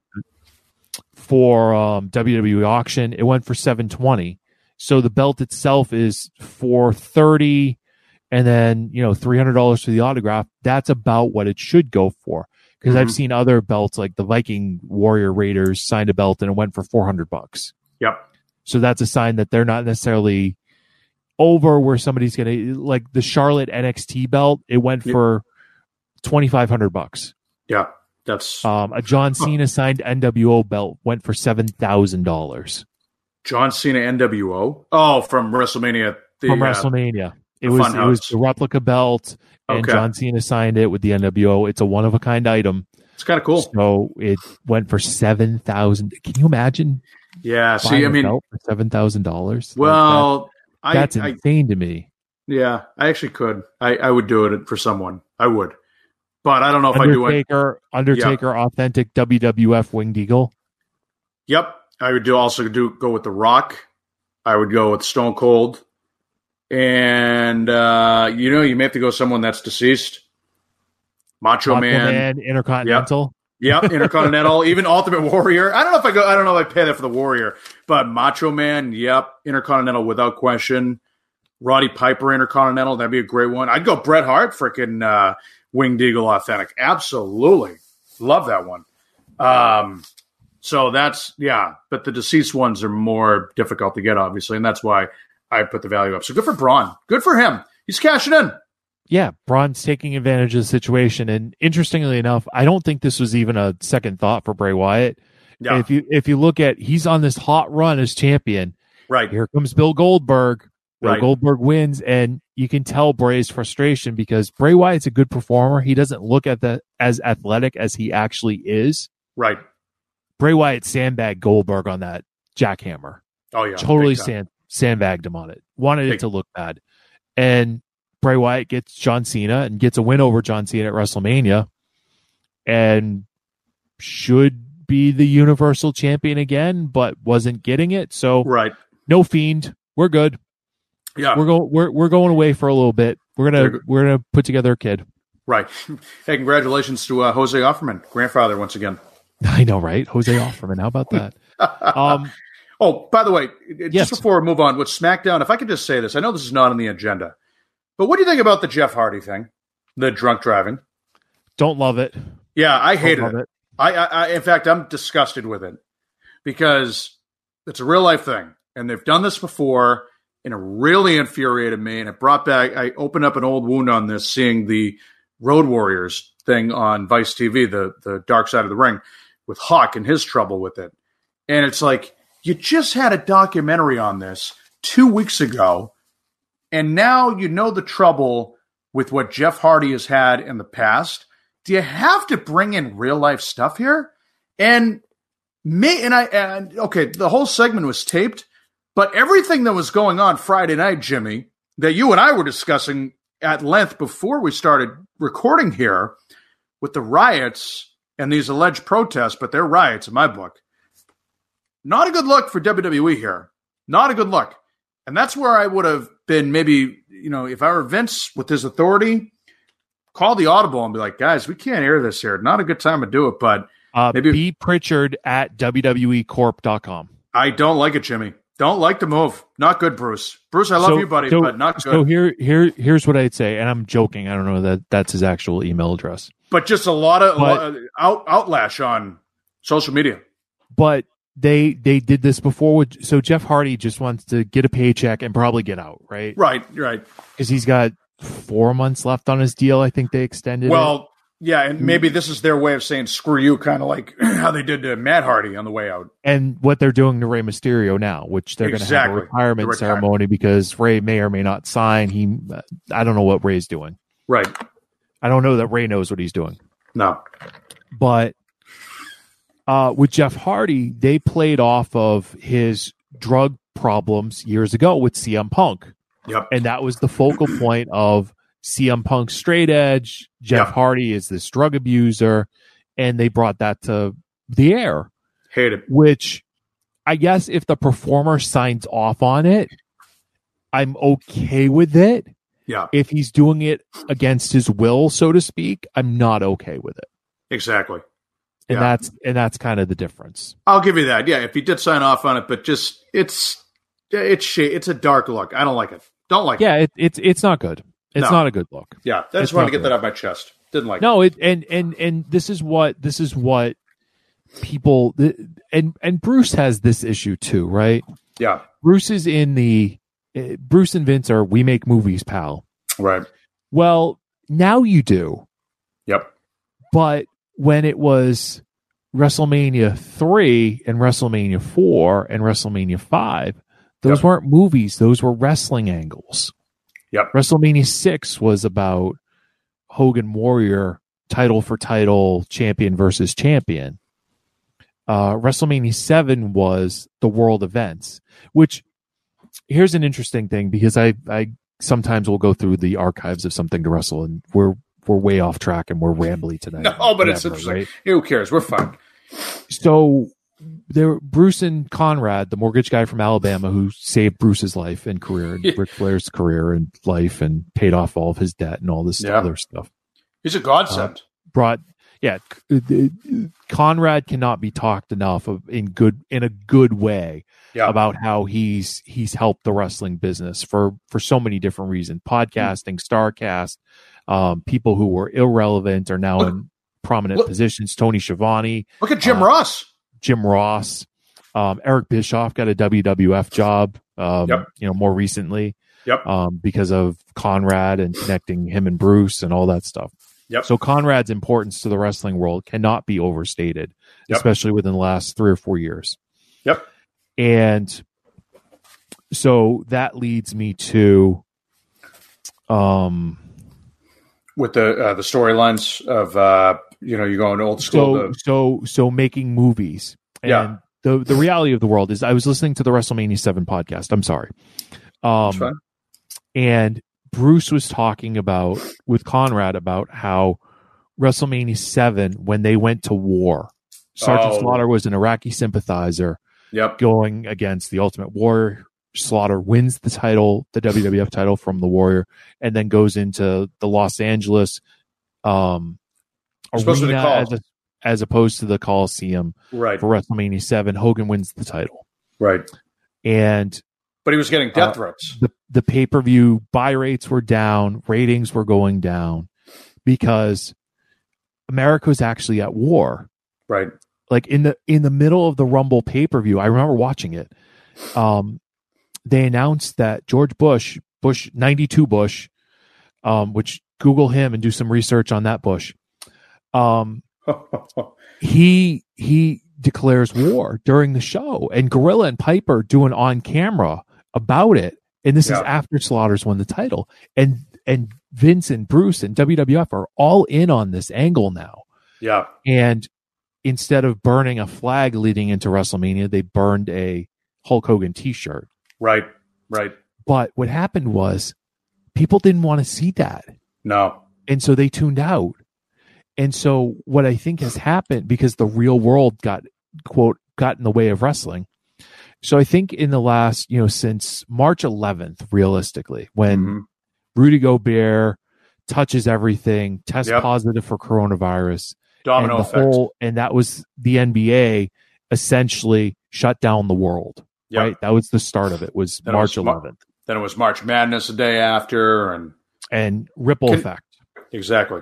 for um, W W E auction. It went for seven twenty. So the belt itself is four thirty, and then you know three hundred dollars for the autograph. That's about what it should go for. Because Mhm. I've seen other belts like the Viking Warrior Raiders signed a belt and it went for four hundred bucks. yep. So that's a sign that they're not necessarily over where somebody's going to, like the Charlotte N X T belt, it went Yep. for twenty-five hundred bucks. Yeah. That's Um, a John Cena signed N W O belt went for seven thousand dollars John Cena N W O. Oh, from WrestleMania. The, from uh, WrestleMania. It the was, Funhouse. it was the replica belt and Okay. John Cena signed it with the N W O. It's a one of a kind item. It's kind of cool. So it went for seven thousand. Can you imagine Yeah. buying See, I a mean, belt for seven thousand dollars? well, that, that's I, I, insane to me. yeah, I actually could. I, I would do it for someone. I would. But I don't know if I do it. Undertaker, Undertaker, authentic W W F Winged Eagle. Yep. I would do also do go with The Rock. I would go with Stone Cold. And, uh, you know, you may have to go someone that's deceased. Macho, Macho Man. Man, Intercontinental. Yep. Intercontinental. Even Ultimate Warrior. I don't know if I go, I don't know if I pay that for the Warrior. But Macho Man, yep. Intercontinental without question. Roddy Piper Intercontinental. That'd be a great one. I'd go Bret Hart freaking uh, Winged Eagle Authentic. Absolutely. Love that one. Um, so that's, yeah. But the deceased ones are more difficult to get, obviously. And that's why I put the value up. So good for Braun. Good for him. He's cashing in. Yeah, Braun's taking advantage of the situation. And interestingly enough, I don't think this was even a second thought for Bray Wyatt. Yeah. If you if you look at, he's on this hot run as champion. Right. Here comes Bill Goldberg. Bill Right. Goldberg wins, and you can tell Bray's frustration because Bray Wyatt's a good performer. He doesn't look at the as athletic as he actually is. Right. Bray Wyatt sandbagged Goldberg on that jackhammer. Oh, yeah. Totally Big time. sand, sandbagged him on it. Wanted Big. it to look bad. And Bray Wyatt gets John Cena and gets a win over John Cena at WrestleMania and should be the Universal Champion again, but wasn't getting it. So Right. no Fiend. We're good. Yeah. We're going we're we're going away for a little bit. We're Very gonna good. we're gonna put together a kid. Right. Hey, congratulations to uh, Jose Offerman, grandfather once again. I know, right? Jose Offerman. How about that? um Oh, by the way, just Yes. before we move on with SmackDown, if I could just say this, I know this is not on the agenda, but what do you think about the Jeff Hardy thing, the drunk driving? don't love it. Yeah, I Don't hated love it. it. I, I, I, in fact, I'm disgusted with it because it's a real life thing, and they've done this before, and it really infuriated me. And it brought back. I opened up an old wound on this, seeing the Road Warriors thing on Vice T V, the the Dark Side of the Ring, with Hawk and his trouble with it. And it's like you just had a documentary on this two weeks ago, and now you know the trouble with what Jeff Hardy has had in the past. Do you have to bring in real life stuff here? And me and I, and okay, the whole segment was taped, but everything that was going on Friday night, Jimmy, that you and I were discussing at length before we started recording here with the riots and these alleged protests, but they're riots in my book. Not a good look for W W E here. Not a good look. And that's where I would have been maybe, you know, if I were Vince with his authority, call the audible and be like, guys, we can't air this here. Not a good time to do it, but Uh, maybe B Pritchard at W W E corp dot com. I don't like it, Jimmy. Don't like the move. Not good, Bruce. Bruce, I love So- you, buddy, so- but not good. So here, here, here's what I'd say, and I'm joking. I don't know that that's his actual email address, but just a lot of, a But- lot of out, outlash on social media. but they they did this before. With, so Jeff Hardy just wants to get a paycheck and probably get out, right? Right, right. Because he's got four months left on his deal. I think they extended. it. Well, yeah, and maybe this is their way of saying screw you, kind of like how they did to Matt Hardy on the way out. and what they're doing to Rey Mysterio now, which they're going to have a Exactly. retirement The retirement. ceremony because Rey may or may not sign. He, I don't know what Rey's doing. Right. I don't know that Rey knows what he's doing. No. But uh, with Jeff Hardy, they played off of his drug problems years ago with C M Punk. Yep. And that was the focal point of C M Punk's straight edge. Jeff Yeah. Hardy is this drug abuser. And they brought that to the air, Hate it. which I guess if the performer signs off on it, I'm okay with it. Yeah, If he's doing it against his will, so to speak, I'm not okay with it. exactly. And Yeah. that's and that's kind of the difference. I'll give you that. Yeah, if he did sign off on it, but just it's it's shit. It's a dark look. I don't like it. Don't like it. Yeah, it, it's it's not good. It's No. not a good look. Yeah, I It's just wanted to not get that off my chest. Didn't like it. No, it and and and this is what this is what people and and Bruce has this issue too, right? Yeah, Bruce is in the uh, Bruce and Vince are we make movies, pal. right. Well, now you do, Yep. but when it was WrestleMania three and WrestleMania four and WrestleMania five, those Yep. weren't movies; those were wrestling angles. Yep. WrestleMania six was about Hogan Warrior title for title, champion versus champion. Uh, WrestleMania seven was the world events, which here's an interesting thing because I, I sometimes will go through the archives of Something to Wrestle and we're, we're way off track and we're rambly tonight. No, but it's Whatever, interesting. right? Who cares? We're fine. So there, Bruce and Conrad, the mortgage guy from Alabama who saved Bruce's life and career and Yeah. Ric Flair's career and life and paid off all of his debt and all this Yeah. other stuff. He's a godsend. Brought, yeah, C- Conrad cannot be talked enough of in good, in a good way yeah. about how he's, he's helped the wrestling business for, for so many different reasons. Podcasting, Starcast, um, people who were irrelevant are now Look- in prominent look- positions. Tony Schiavone, Look at Jim uh, Ross. Jim Ross, um, Eric Bischoff got a W W F job, um, Yep. you know, more recently, Yep. um, because of Conrad and connecting him and Bruce and all that stuff. Yep. So Conrad's importance to the wrestling world cannot be overstated, Yep. especially within the last three or four years. Yep. And so that leads me to, um, with the uh, the storylines of uh, you know, you're going old school. So to... so so making movies. And yeah. The the reality of the world is, I was listening to the WrestleMania seven podcast. I'm sorry. Um, That's fine. And Bruce was talking about with Conrad about how WrestleMania seven, when they went to war, Sergeant Oh. Slaughter was an Iraqi sympathizer. Yep. Going against the Ultimate Warrior. Slaughter wins the title, the W W F title from the Warrior, and then goes into the Los Angeles um, arena as, a, as opposed to the Coliseum right. for WrestleMania seven. Hogan wins the title. Right. And but he was getting death uh, threats. The, the pay-per-view buy rates were down, ratings were going down because America was actually at war. Right. Like in the in the middle of the Rumble pay-per-view, I remember watching it. Um, they announced that George Bush, Bush ninety-two Bush, um, which Google him and do some research on that Bush. Um, he he declares war during the show, and Gorilla and Piper do an on camera about it. And this yeah. is after Slaughter's won the title, and and Vince and Bruce and W W F are all in on this angle now. Yeah, and instead of burning a flag leading into WrestleMania, they burned a Hulk Hogan T-shirt. Right, right. But what happened was people didn't want to see that. No. And so they tuned out. And so what I think has happened, because the real world got, quote, got in the way of wrestling. So I think in the last, you know, since March eleventh, realistically, when mm-hmm. Rudy Gobert touches everything, tests yep. positive for coronavirus, domino and the effect. Whole, and that was the N B A essentially shut down the world. Yep. Right. That was the start of it, was then March it was eleventh. Mar- then it was March Madness the day after, and and ripple Can, effect. Exactly.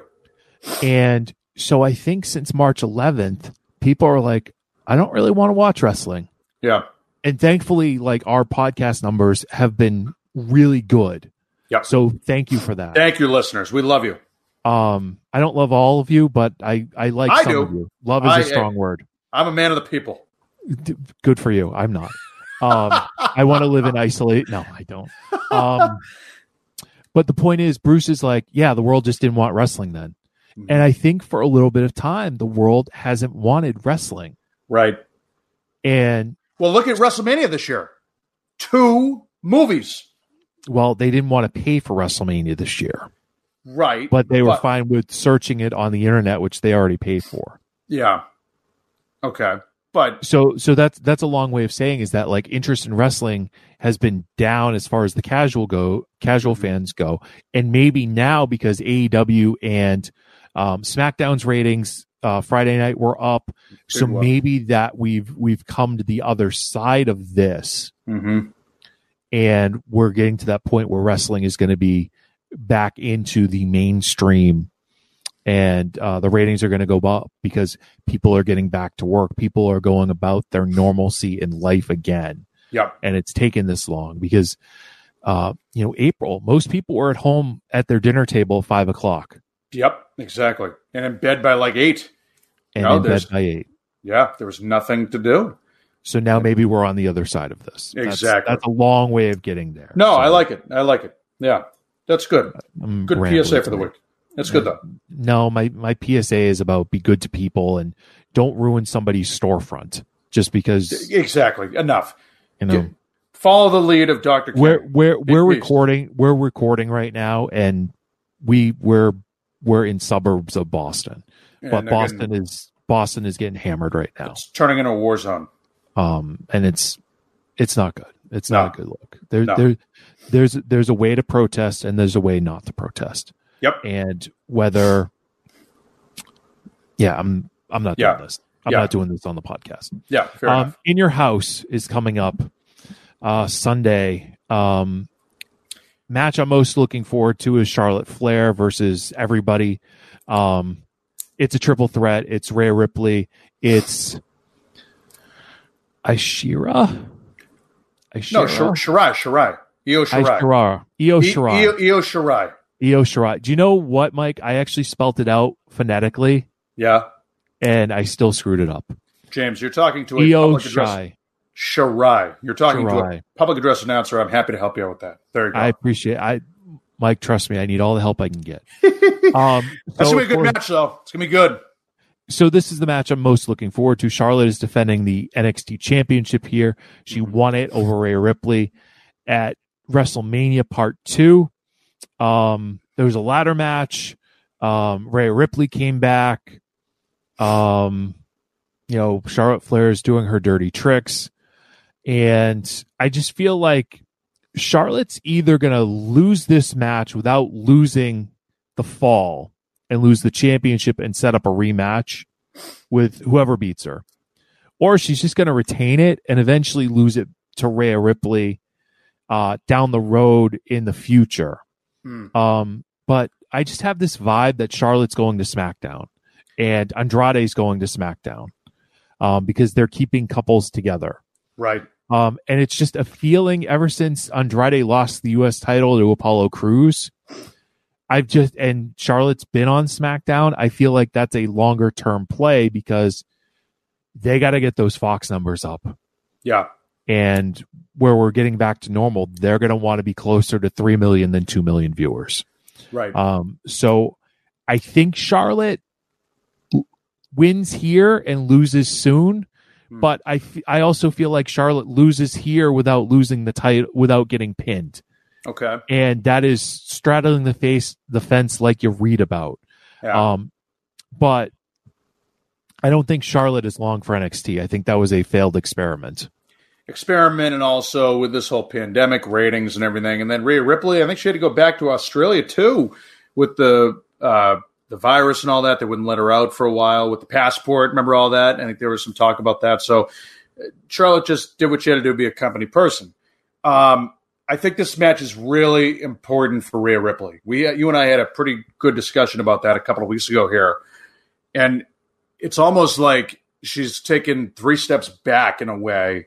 And so I think since March eleventh, people are like, I don't really want to watch wrestling. Yeah. And thankfully, like, our podcast numbers have been really good. Yeah. So thank you for that. Thank you, listeners. We love you. Um, I don't love all of you, but I, I like I some do. of you. Love is I, a strong I, word. I'm a man of the people. Good for you. I'm not. Um, I want to live in isolation. No, I don't. Um, but the point is, Bruce is like, yeah, the world just didn't want wrestling then. Mm-hmm. And I think for a little bit of time, the world hasn't wanted wrestling. Right. And well, look at WrestleMania this year. Two movies. Well, they didn't want to pay for WrestleMania this year. Right. But they were but, fine with searching it on the internet, which they already paid for. Yeah. Okay. But so so that's that's a long way of saying is that, like, interest in wrestling has been down as far as the casual go casual fans go. And maybe now, because A E W and um, SmackDown's ratings uh, Friday night were up, so well. maybe that we've we've come to the other side of this. Mm-hmm. And we're getting to that point where wrestling is going to be back into the mainstream, and uh, the ratings are going to go up because people are getting back to work. People are going about their normalcy in life again. Yep. And it's taken this long because, uh, you know, April, most people were at home at their dinner table at five o'clock. Yep, exactly. And in bed by like eight. And you know, in bed by eight. Yeah, there was nothing to do. So now maybe we're on the other side of this. Exactly. That's, that's a long way of getting there. No, so, I like it. I like it. Yeah, that's good. I'm good P S A for the week. That's good, though. No, my, my P S A is about be good to people and don't ruin somebody's storefront just because. Exactly. Enough. You know, Get, follow the lead of Doctor King. We're we're we're recording. We're recording right now, and we we're we're in suburbs of Boston, and but Boston getting, is Boston is getting hammered right now. It's turning into a war zone. Um, and it's it's not good. It's no. not a good look. There no. there there's there's a way to protest, and there's a way not to protest. Yep. And whether, yeah, I'm I'm not yeah. doing this. I'm yeah. not doing this on the podcast. Yeah, fair um, enough. In Your House is coming up uh, Sunday. Um, match I'm most looking forward to is Charlotte Flair versus everybody. Um, it's a triple threat. It's Rhea Ripley. It's Ishira. Ishira? No, Shirai. Shirai. Io Shirai. Ishira. Io Shirai. Io, Io Shirai. Io Shirai. Do you know what, Mike? I actually spelt it out phonetically. Yeah. And I still screwed it up. James, you're talking to a Io public address. Shirai. Shirai. You're talking Shirai. to a public address announcer. I'm happy to help you out with that. There you go. I appreciate I Mike, trust me, I need all the help I can get. Um, That's so going to be a good for, match, though. It's going to be good. So this is the match I'm most looking forward to. Charlotte is defending the N X T Championship here. She won it over Rhea Ripley at WrestleMania Part two. Um, there was a ladder match. Um, Rhea Ripley came back. Um, you know, Charlotte Flair is doing her dirty tricks. And I just feel like Charlotte's either going to lose this match without losing the fall and lose the championship and set up a rematch with whoever beats her. Or she's just going to retain it and eventually lose it to Rhea Ripley uh, down the road in the future. Hmm. Um, but I just have this vibe that Charlotte's going to SmackDown and Andrade's going to SmackDown um, because they're keeping couples together. Right. Um, and it's just a feeling ever since Andrade lost the U S title to Apollo Crews. I've just, and Charlotte's been on SmackDown. I feel like that's a longer term play because they got to get those Fox numbers up. Yeah. And where we're getting back to normal, they're going to want to be closer to three million than two million viewers. Right. Um, so I think Charlotte wins here and loses soon. Hmm. But I, f- I also feel like Charlotte loses here without losing the title, without getting pinned. Okay. And that is straddling the face, the fence like you read about. Yeah. Um, but I don't think Charlotte is long for N X T. I think that was a failed experiment. Experiment, and also with this whole pandemic ratings and everything. And then Rhea Ripley, I think she had to go back to Australia too with the uh, the virus and all that. They wouldn't let her out for a while with the passport. Remember all that? I think there was some talk about that. So Charlotte just did what she had to do to be a company person. Um, I think this match is really important for Rhea Ripley. We, you and I had a pretty good discussion about that a couple of weeks ago here. And it's almost like she's taken three steps back in a way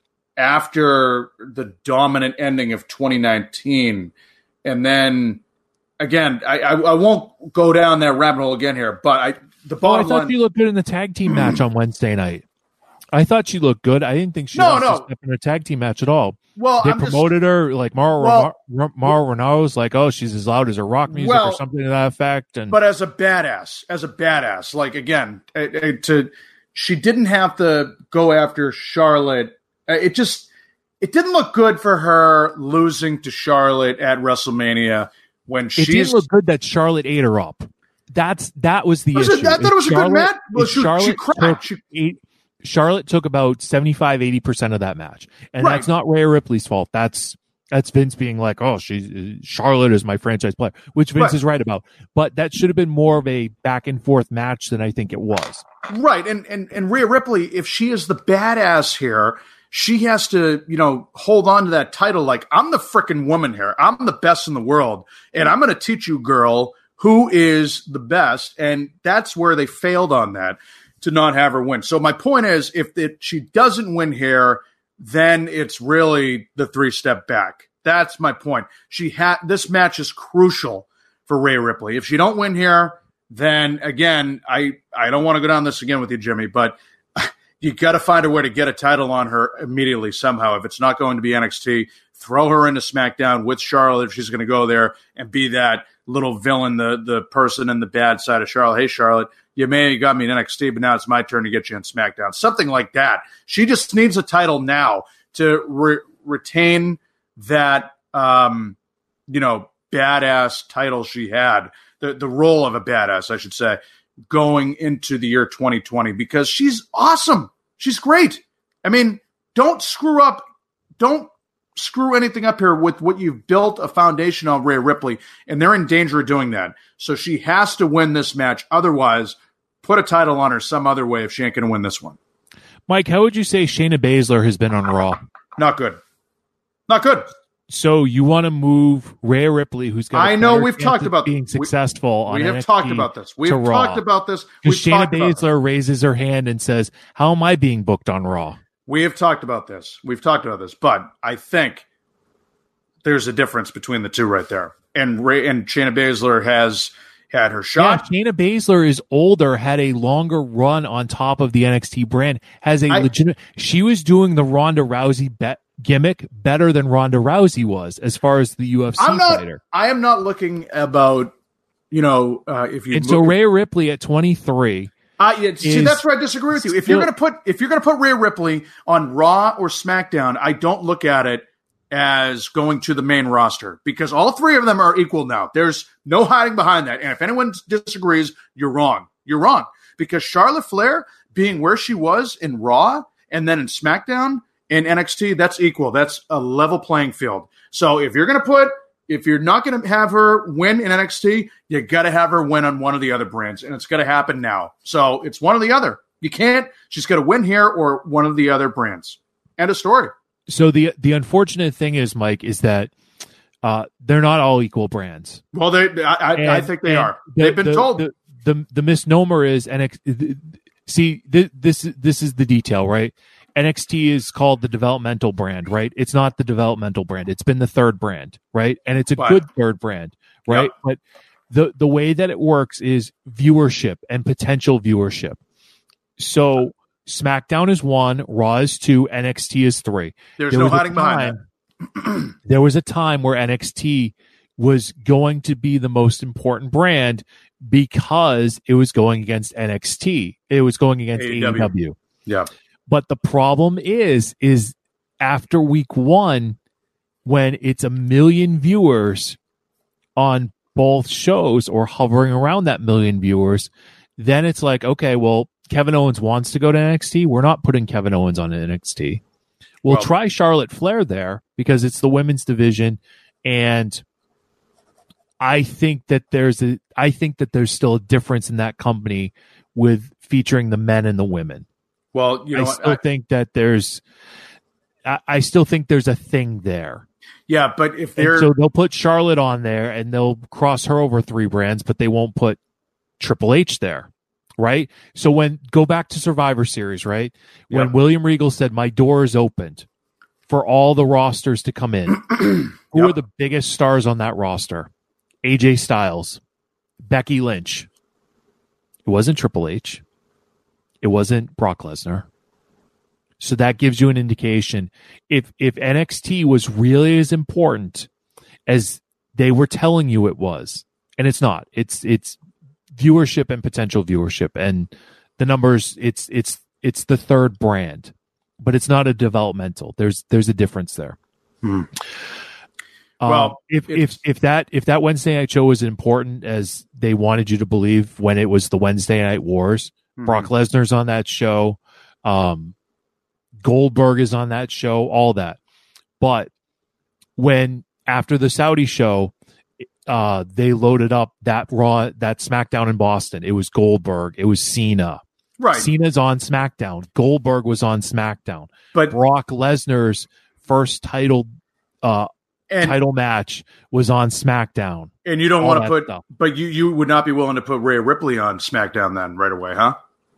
after the dominant ending of twenty nineteen. And then, again, I, I, I won't go down that rabbit hole again here, but I the bottom oh, I thought line, she looked good in the tag team match on Wednesday night. I thought she looked good. I didn't think she no, lost no. a step in a tag team match at all. Well, they I'm promoted just, her like Mara well, Mara, Mara Renault's like, oh, she's as loud as her rock music well, or something to that effect. And but as a badass, as a badass, like again, it, it, to she didn't have to go after Charlotte. It just it didn't look good for her losing to Charlotte at WrestleMania when she didn't look good that Charlotte ate her up. That's that was the was issue. It, I thought it was Charlotte, a good match. Well, she, Charlotte she cracked. Took She, eight, Charlotte took about seventy-five, eighty percent of that match. And right. that's not Rhea Ripley's fault. That's that's Vince being like, oh, she's Charlotte is my franchise player, which Vince right. is right about. But that should have been more of a back and forth match than I think it was. Right. And and and Rhea Ripley, if she is the badass here, she has to, you know, hold on to that title like, I'm the frickin' woman here. I'm the best in the world. And I'm going to teach you, girl, who is the best. And that's where they failed on that, to not have her win. So my point is, if it, she doesn't win here, then it's really the three-step back. That's my point. She had this match is crucial for Rhea Ripley. If she don't win here, then again, I, I don't want to go down this again with you, Jimmy, but you got to find a way to get a title on her immediately somehow. If it's not going to be N X T, throw her into SmackDown with Charlotte if she's going to go there and be that little villain, the the person in the bad side of Charlotte. Hey, Charlotte, you may have got me in N X T, but now it's my turn to get you in SmackDown. Something like that. She just needs a title now to re- retain that, um, you know, badass title she had, the, the role of a badass, I should say, going into the year twenty twenty, because she's awesome. She's great. I mean, don't screw up. Don't screw anything up here with what you've built a foundation on Rhea Ripley, and they're in danger of doing that. So she has to win this match. Otherwise, put a title on her some other way if she ain't going to win this one. Mike, how would you say Shayna Baszler has been on Raw? Not good. Not good. So you want to move Rhea Ripley, who's got I know we've talked about being successful. We, on we have N X T talked about this. We've talked about this. Because Shayna Baszler raises her hand and says, "How am I being booked on Raw?" We have talked about this. We've talked about this, but I think there's a difference between the two right there. And Ray and Shayna Baszler has had her shot. Yeah, Shayna Baszler is older, had a longer run on top of the N X T brand, has a I, legitimate. She was doing the Ronda Rousey bet gimmick better than Ronda Rousey was as far as the U F C I'm not, fighter. I am not looking about, you know, uh, if you and so Rhea Ripley at twenty-three. Uh, yeah, see, that's where I disagree with you. If still, you're gonna put if you're gonna put Rhea Ripley on Raw or SmackDown, I don't look at it as going to the main roster because all three of them are equal now. There's no hiding behind that. And if anyone disagrees, you're wrong. You're wrong because Charlotte Flair being where she was in Raw and then in SmackDown and N X T, that's equal. That's a level playing field. So if you're gonna put If you're not going to have her win in N X T, you got to have her win on one of the other brands, and it's going to happen now. So it's one or the other. You can't. She's going to win here or one of the other brands. End of story. So the the unfortunate thing is, Mike, is that uh, they're not all equal brands. Well, they, I, and, I think they are. The, They've been the, told. The, the the misnomer is N X T. See, this this this is the detail, right? N X T is called the developmental brand, right? It's not the developmental brand. It's been the third brand, right? And it's a but, good third brand, right? Yep. But the the way that it works is viewership and potential viewership. So SmackDown is one, Raw is two, N X T is three. There's there no hiding time, behind that. There was a time where N X T was going to be the most important brand because it was going against N X T. It was going against A E W. A E W. Yeah. But the problem is, is after week one, when it's a million viewers on both shows or hovering around that million viewers, then it's like, okay, well, Kevin Owens wants to go to N X T. We're not putting Kevin Owens on N X T. We'll well, try Charlotte Flair there because it's the women's division. And I think that there's a, I think that there's still a difference in that company with featuring the men and the women. Well, you know, I still I, think that there's, I, I still think there's a thing there. Yeah, but if they're and so they'll put Charlotte on there and they'll cross her over three brands, but they won't put Triple H there, right? So when go back to Survivor Series, right? When yep. William Regal said, "My door is opened for all the rosters to come in," who yep. are the biggest stars on that roster? A J Styles, Becky Lynch. It wasn't Triple H. It wasn't Brock Lesnar. So that gives you an indication. If if N X T was really as important as they were telling you it was, and it's not. It's it's viewership and potential viewership, and the numbers. It's it's it's the third brand, but it's not a developmental. There's there's a difference there. Hmm. Um, well, if if if that if that Wednesday night show was important as they wanted you to believe when it was the Wednesday Night Wars. Mm-hmm. Brock Lesnar's on that show. Um, Goldberg is on that show, all that. But when after the Saudi show, uh, they loaded up that Raw, that SmackDown in Boston, it was Goldberg, it was Cena. Right. Cena's on SmackDown. Goldberg was on SmackDown. But Brock Lesnar's first title uh, and, title match was on SmackDown. And you don't want to put, stuff. but you, you would not be willing to put Rhea Ripley on SmackDown then right away, huh?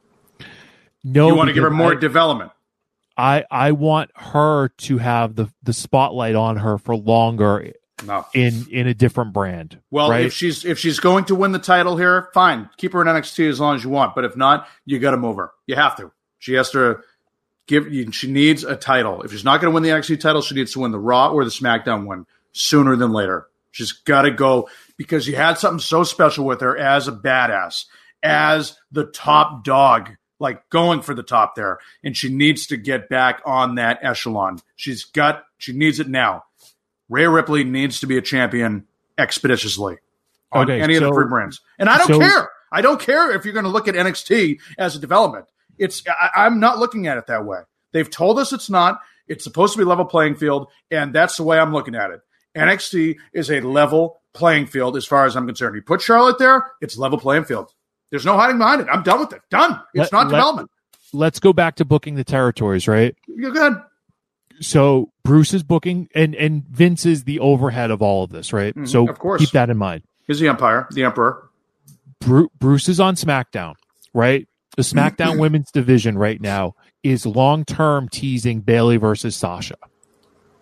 No, you want to give her more I, development. I I want her to have the the spotlight on her for longer no. in in a different brand. Well, right? if she's if she's going to win the title here, fine, keep her in N X T as long as you want. But if not, you got to move her. You have to. She has to give. She needs a title. If she's not going to win the N X T title, she needs to win the Raw or the SmackDown one sooner than later. She's got to go because you had something so special with her as a badass, as the top dog. Like going for the top there, and she needs to get back on that echelon. She's got, she needs it now. Rhea Ripley needs to be a champion expeditiously on okay, any so, of the three brands. And I don't so, care. I don't care if you're going to look at N X T as a development. It's, I, I'm not looking at it that way. They've told us it's not. It's supposed to be level playing field, and that's the way I'm looking at it. N X T is a level playing field as far as I'm concerned. You put Charlotte there, it's level playing field. There's no hiding behind it. I'm done with it. Done. It's let, not let, development. Let's go back to booking the territories, right? You're good. So Bruce is booking, and, and Vince is the overhead of all of this, right? Mm-hmm, so of course. Keep that in mind. He's the umpire, the emperor. Bruce, Bruce is on SmackDown, right? The SmackDown women's division right now is long-term teasing Bayley versus Sasha.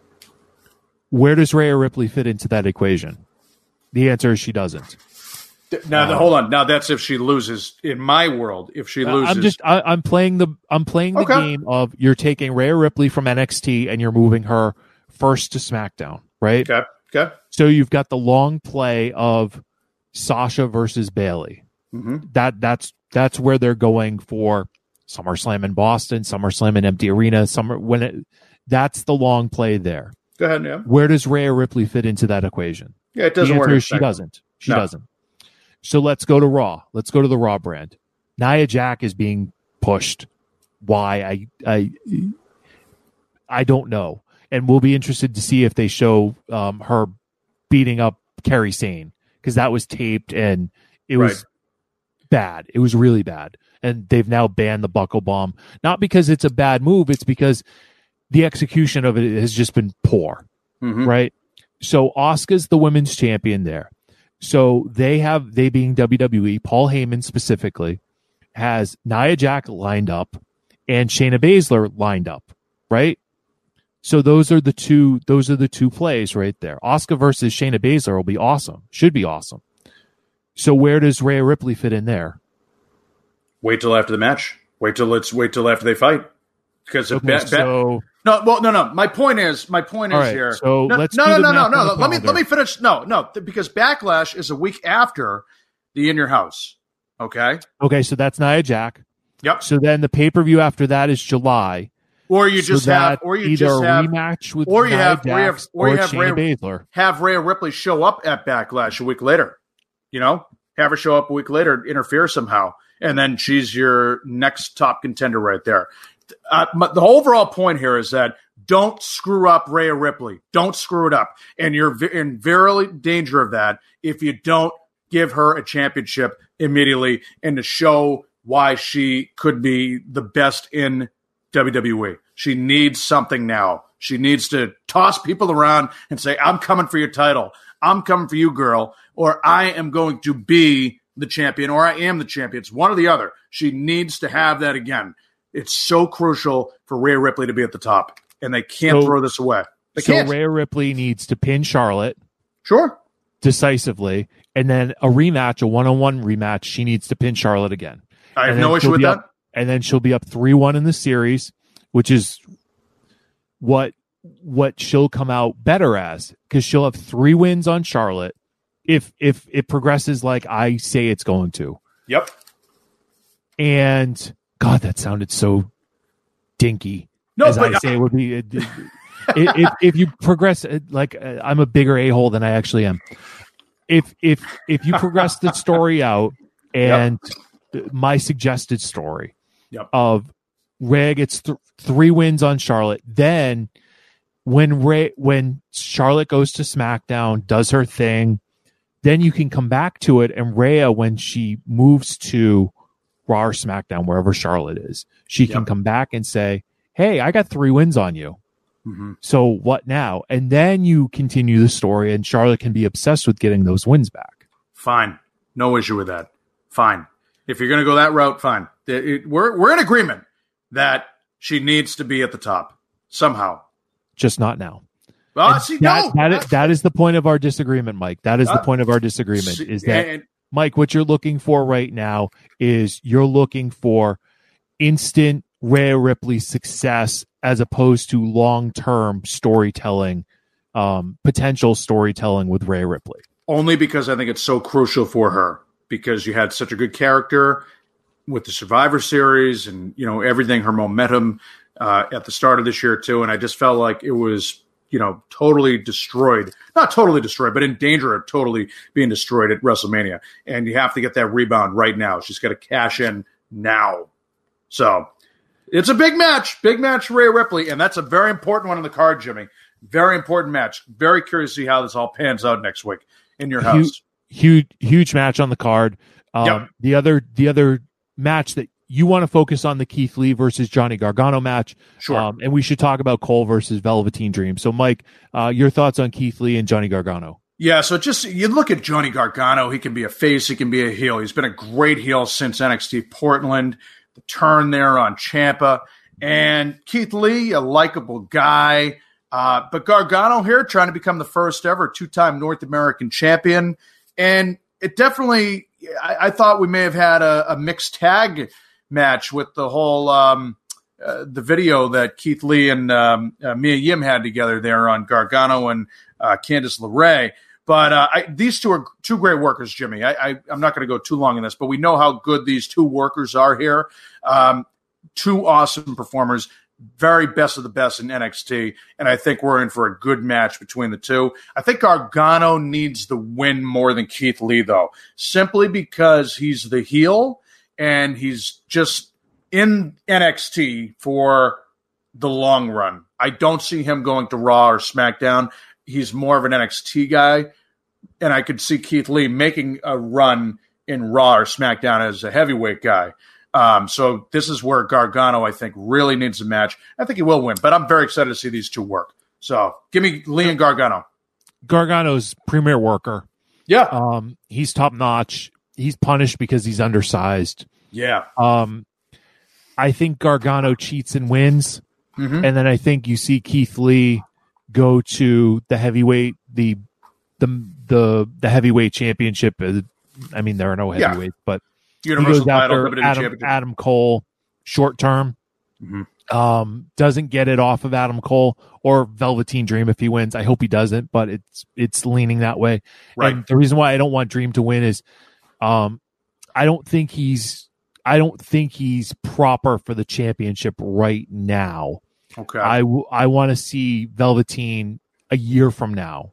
Where does Rhea Ripley fit into that equation? The answer is she doesn't. Now, Um, hold on. Now that's if she loses. In my world, if she loses, I'm just I, I'm playing the I'm playing the Okay. game of you're taking Rhea Ripley from N X T and you're moving her first to SmackDown, right? okay, okay, So you've got the long play of Sasha versus Bailey. mm-hmm. That that's that's where they're going for SummerSlam in Boston, SummerSlam in Empty Arena. Summer when it that's the long play there. Go ahead, yeah, Where does Rhea Ripley fit into that equation? yeah. It doesn't The work. answer in is she SmackDown. doesn't. She No. doesn't. So let's go to Raw. Let's go to the Raw brand. Nia Jax is being pushed. Why? I I I don't know. And we'll be interested to see if they show um, her beating up Kairi Sane, because that was taped and it was Right. bad. It was really bad. And they've now banned the buckle bomb. Not because it's a bad move, it's because the execution of it has just been poor. Mhm. Right? So Asuka's the women's champion there. So they have, they being W W E, Paul Heyman specifically, has Nia Jax lined up and Shayna Baszler lined up, right? So those are the two, those are the two plays right there. Asuka versus Shayna Baszler will be awesome. Should be awesome. So where does Rhea Ripley fit in there? Wait till after the match. Wait till let's wait till after they fight. Because if Okay, ba- ba- so no, well, no, no. My point is, my point is All right, here. so no, let's no, do no, the no, no, math no. on the Let me calendar. let me finish. No, no, th- because Backlash is a week after the In Your House. Okay. okay, so that's Nia Jax. Yep. So then the pay-per-view after that is July. Or you So just have, that's or you either just a have, rematch with or you Nia have- or you have- Jax or you have Shayna Rhea- Baszler. have Rhea Ripley show up at Backlash a week later. You know, have her show up a week later, interfere somehow, and then she's your next top contender right there. Uh, my- the overall point here is that don't screw up Rhea Ripley. Don't screw it up, and you're v- in very danger of that if you don't give her a championship immediately and to show why she could be the best in W W E. She needs something now. She needs to toss people around and say, I'm coming for your title. I'm coming for you, girl. Or I am going to be the champion, or I am the champion. It's one or the other. She needs to have that again. It's so crucial for Rhea Ripley to be at the top, and they can't So- throw this away. They So can't. Rhea Ripley needs to pin Charlotte Sure. decisively, and then a rematch, a one-on-one rematch, she needs to pin Charlotte again. I have And no then issue she'll with be that. up- and then she'll be up three one in the series, which is what what she'll come out better as, because she'll have three wins on Charlotte if if it progresses like I say it's going to. Yep. And God, that sounded so dinky. No, as but I say, it would be it- it- if if you progress uh, like uh, I'm a bigger a hole than I actually am. If if if you progress the story out, and th- my suggested story Yep. of Rhea gets th- three wins on Charlotte, then when Rhea, when Charlotte goes to SmackDown, does her thing, then you can come back to it, and Rhea, when she moves to Raw or SmackDown, wherever Charlotte is, she can Yep. come back and say, hey, I got three wins on you. Mhm. So what now? And then you continue the story, and Charlotte can be obsessed with getting those wins back. Fine. No issue with that. Fine. If you're going to go that route, fine. It- it- we're, we're in agreement that she needs to be at the top somehow. Just not now. Well, And see, that, no. that, is, that is the point of our disagreement, Mike. That is the Uh, point of our disagreement. See, Is that, and- Mike, what you're looking for right now is you're looking for instant Rhea Ripley success as opposed to long-term storytelling, um, potential storytelling with Rhea Ripley. only because I think it's so crucial for her, because you had such a good character with the Survivor Series and, you know, everything, her momentum uh, at the start of this year too. And I just felt like it was, you know, totally destroyed, not totally destroyed, but in danger of totally being destroyed at WrestleMania. And you have to get that rebound right now. She's got to cash in now. So it's a big match, big match for Rhea Ripley. And that's a very important one on the card, Jimmy. Very important match. Very curious to see how this all pans out next week in your house. Huge, huge, huge match on the card. Um, Yep. The other, the other match that you want to focus on, the Keith Lee versus Johnny Gargano match. Sure. Um, and we should talk about Cole versus Velveteen Dream. So, Mike, uh, your thoughts on Keith Lee and Johnny Gargano? Yeah, so just you look at Johnny Gargano, he can be a face, he can be a heel. He's been a great heel since N X T Portland, the turn there on Ciampa. And Keith Lee, a likable guy. Uh, but Gargano here trying to become the first ever two-time North American champion. And it definitely, I, I thought we may have had a, a mixed tag match with the whole, um, uh, the video that Keith Lee and um, uh, Mia Yim had together there on Gargano and uh, Candice LeRae. But uh, I, these two are two great workers, Jimmy. I, I, I'm not going to go too long in this, but we know how good these two workers are here. Um, two awesome performers. Very best of the best in N X T, and I think we're in for a good match between the two. I think Gargano needs the win more than Keith Lee, though, simply because he's the heel, and he's just in N X T for the long run. I don't see him going to Raw or SmackDown. He's more of an N X T guy, and I could see Keith Lee making a run in Raw or SmackDown as a heavyweight guy. Um, so this is where Gargano, I think, really needs a match. I think he will win, but I'm very excited to see these two work. So give me Lee and Gargano. Gargano's premier worker. Yeah. Um, he's top notch. He's punished because he's undersized. Yeah. Um, I think Gargano cheats and wins. Mm-hmm. And then I think you see Keith Lee go to the heavyweight, the, the, the, the heavyweight championship. I mean, there are no heavyweights, yeah. but Universal he goes title, after Adam, Adam Cole short term. Mm-hmm. Um, doesn't get it off of Adam Cole or Velveteen Dream if he wins. I hope he doesn't, but it's it's leaning that way. Right. And the reason why I don't want Dream to win is, um, I don't think he's I don't think he's proper for the championship right now. Okay. I w- I want to see Velveteen a year from now.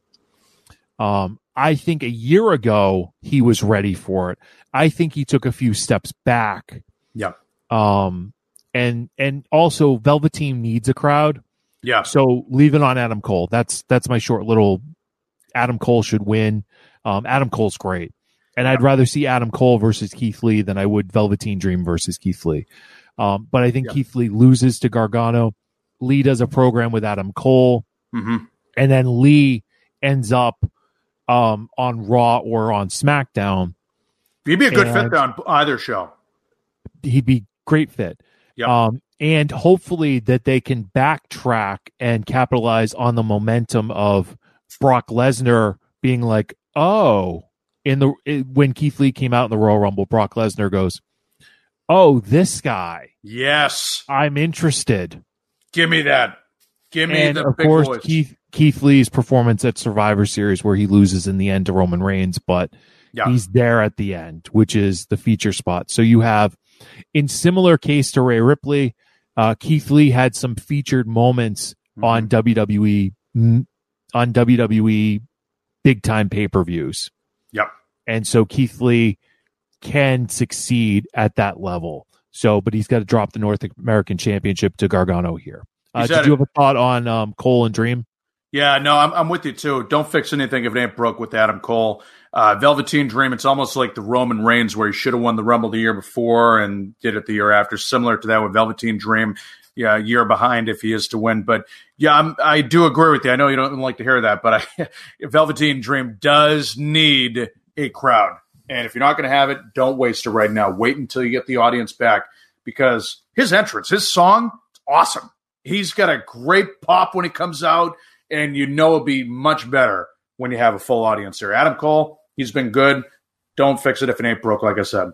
Um, I think a year ago he was ready for it. I think he took a few steps back. Yeah. Um, and and also Velveteen needs a crowd. Yeah. So leave it on Adam Cole. That's that's my short little. Adam Cole should win. Um, Adam Cole's great, and yeah. I'd rather see Adam Cole versus Keith Lee than I would Velveteen Dream versus Keith Lee. Um, but I think yeah. Keith Lee loses to Gargano. Lee does a program with Adam Cole, mm-hmm. and then Lee ends up um, on Raw or on SmackDown. He'd be a good fit on either show. He'd be great fit. Yep. Um, and hopefully that they can backtrack and capitalize on the momentum of Brock Lesnar being like, oh, in the it, when Keith Lee came out in the Royal Rumble, Brock Lesnar goes, oh, this guy. Yes. I'm interested. Give me that. Give me and the of big course, boys. Keith, Keith Lee's performance at Survivor Series where he loses in the end to Roman Reigns, but yeah. he's there at the end, which is the feature spot. So you have, in similar case to Rhea Ripley, uh, Keith Lee had some featured moments mm-hmm. on W W E on W W E big time pay per views. Yep. And so Keith Lee can succeed at that level. So, but he's got to drop the North American Championship to Gargano here. Uh, did you have a thought on um, Cole and Dream? Yeah, no, I'm, I'm with you too. Don't fix anything if it ain't broke with Adam Cole. Uh, Velveteen Dream, it's almost like the Roman Reigns where he should have won the Rumble the year before and did it the year after. Similar to that with Velveteen Dream, yeah, a year behind if he is to win. But yeah, I'm, I do agree with you. I know you don't like to hear that, but I, Velveteen Dream does need a crowd. And if you're not going to have it, don't waste it right now. Wait until you get the audience back because his entrance, his song, it's awesome. He's got a great pop when he comes out, and you know it'll be much better when you have a full audience here. Adam Cole, he's been good. Don't fix it if it ain't broke, like I said.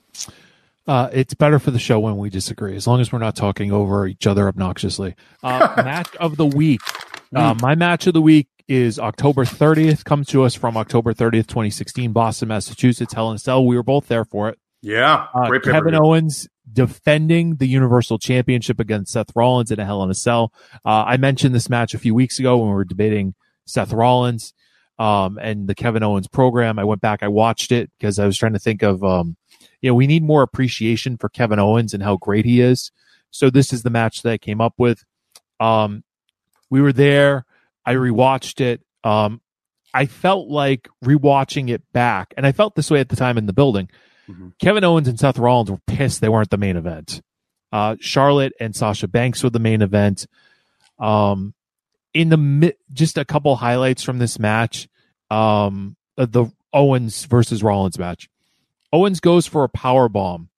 Uh, it's better for the show when we disagree, as long as we're not talking over each other obnoxiously. Uh, match of the week. Uh, my match of the week is October thirtieth. Comes to us from October thirtieth, twenty sixteen, Boston, Massachusetts, Hell in a Cell. We were both there for it. Yeah. Uh, great Kevin Owens defending the Universal Championship against Seth Rollins in a Hell in a Cell. Uh, I mentioned this match a few weeks ago when we were debating Seth Rollins um, and the Kevin Owens program. I went back, I watched it because I was trying to think of, um, you know, we need more appreciation for Kevin Owens and how great he is. So this is the match that I came up with. Um, we were there. I rewatched it. Um, I felt like rewatching it back, and I felt this way at the time in the building. Mm-hmm. Kevin Owens and Seth Rollins were pissed they weren't the main event. Uh, Charlotte and Sasha Banks were the main event. Um, in the mi- just a couple highlights from this match, um, the Owens versus Rollins match. Owens goes for a power bomb.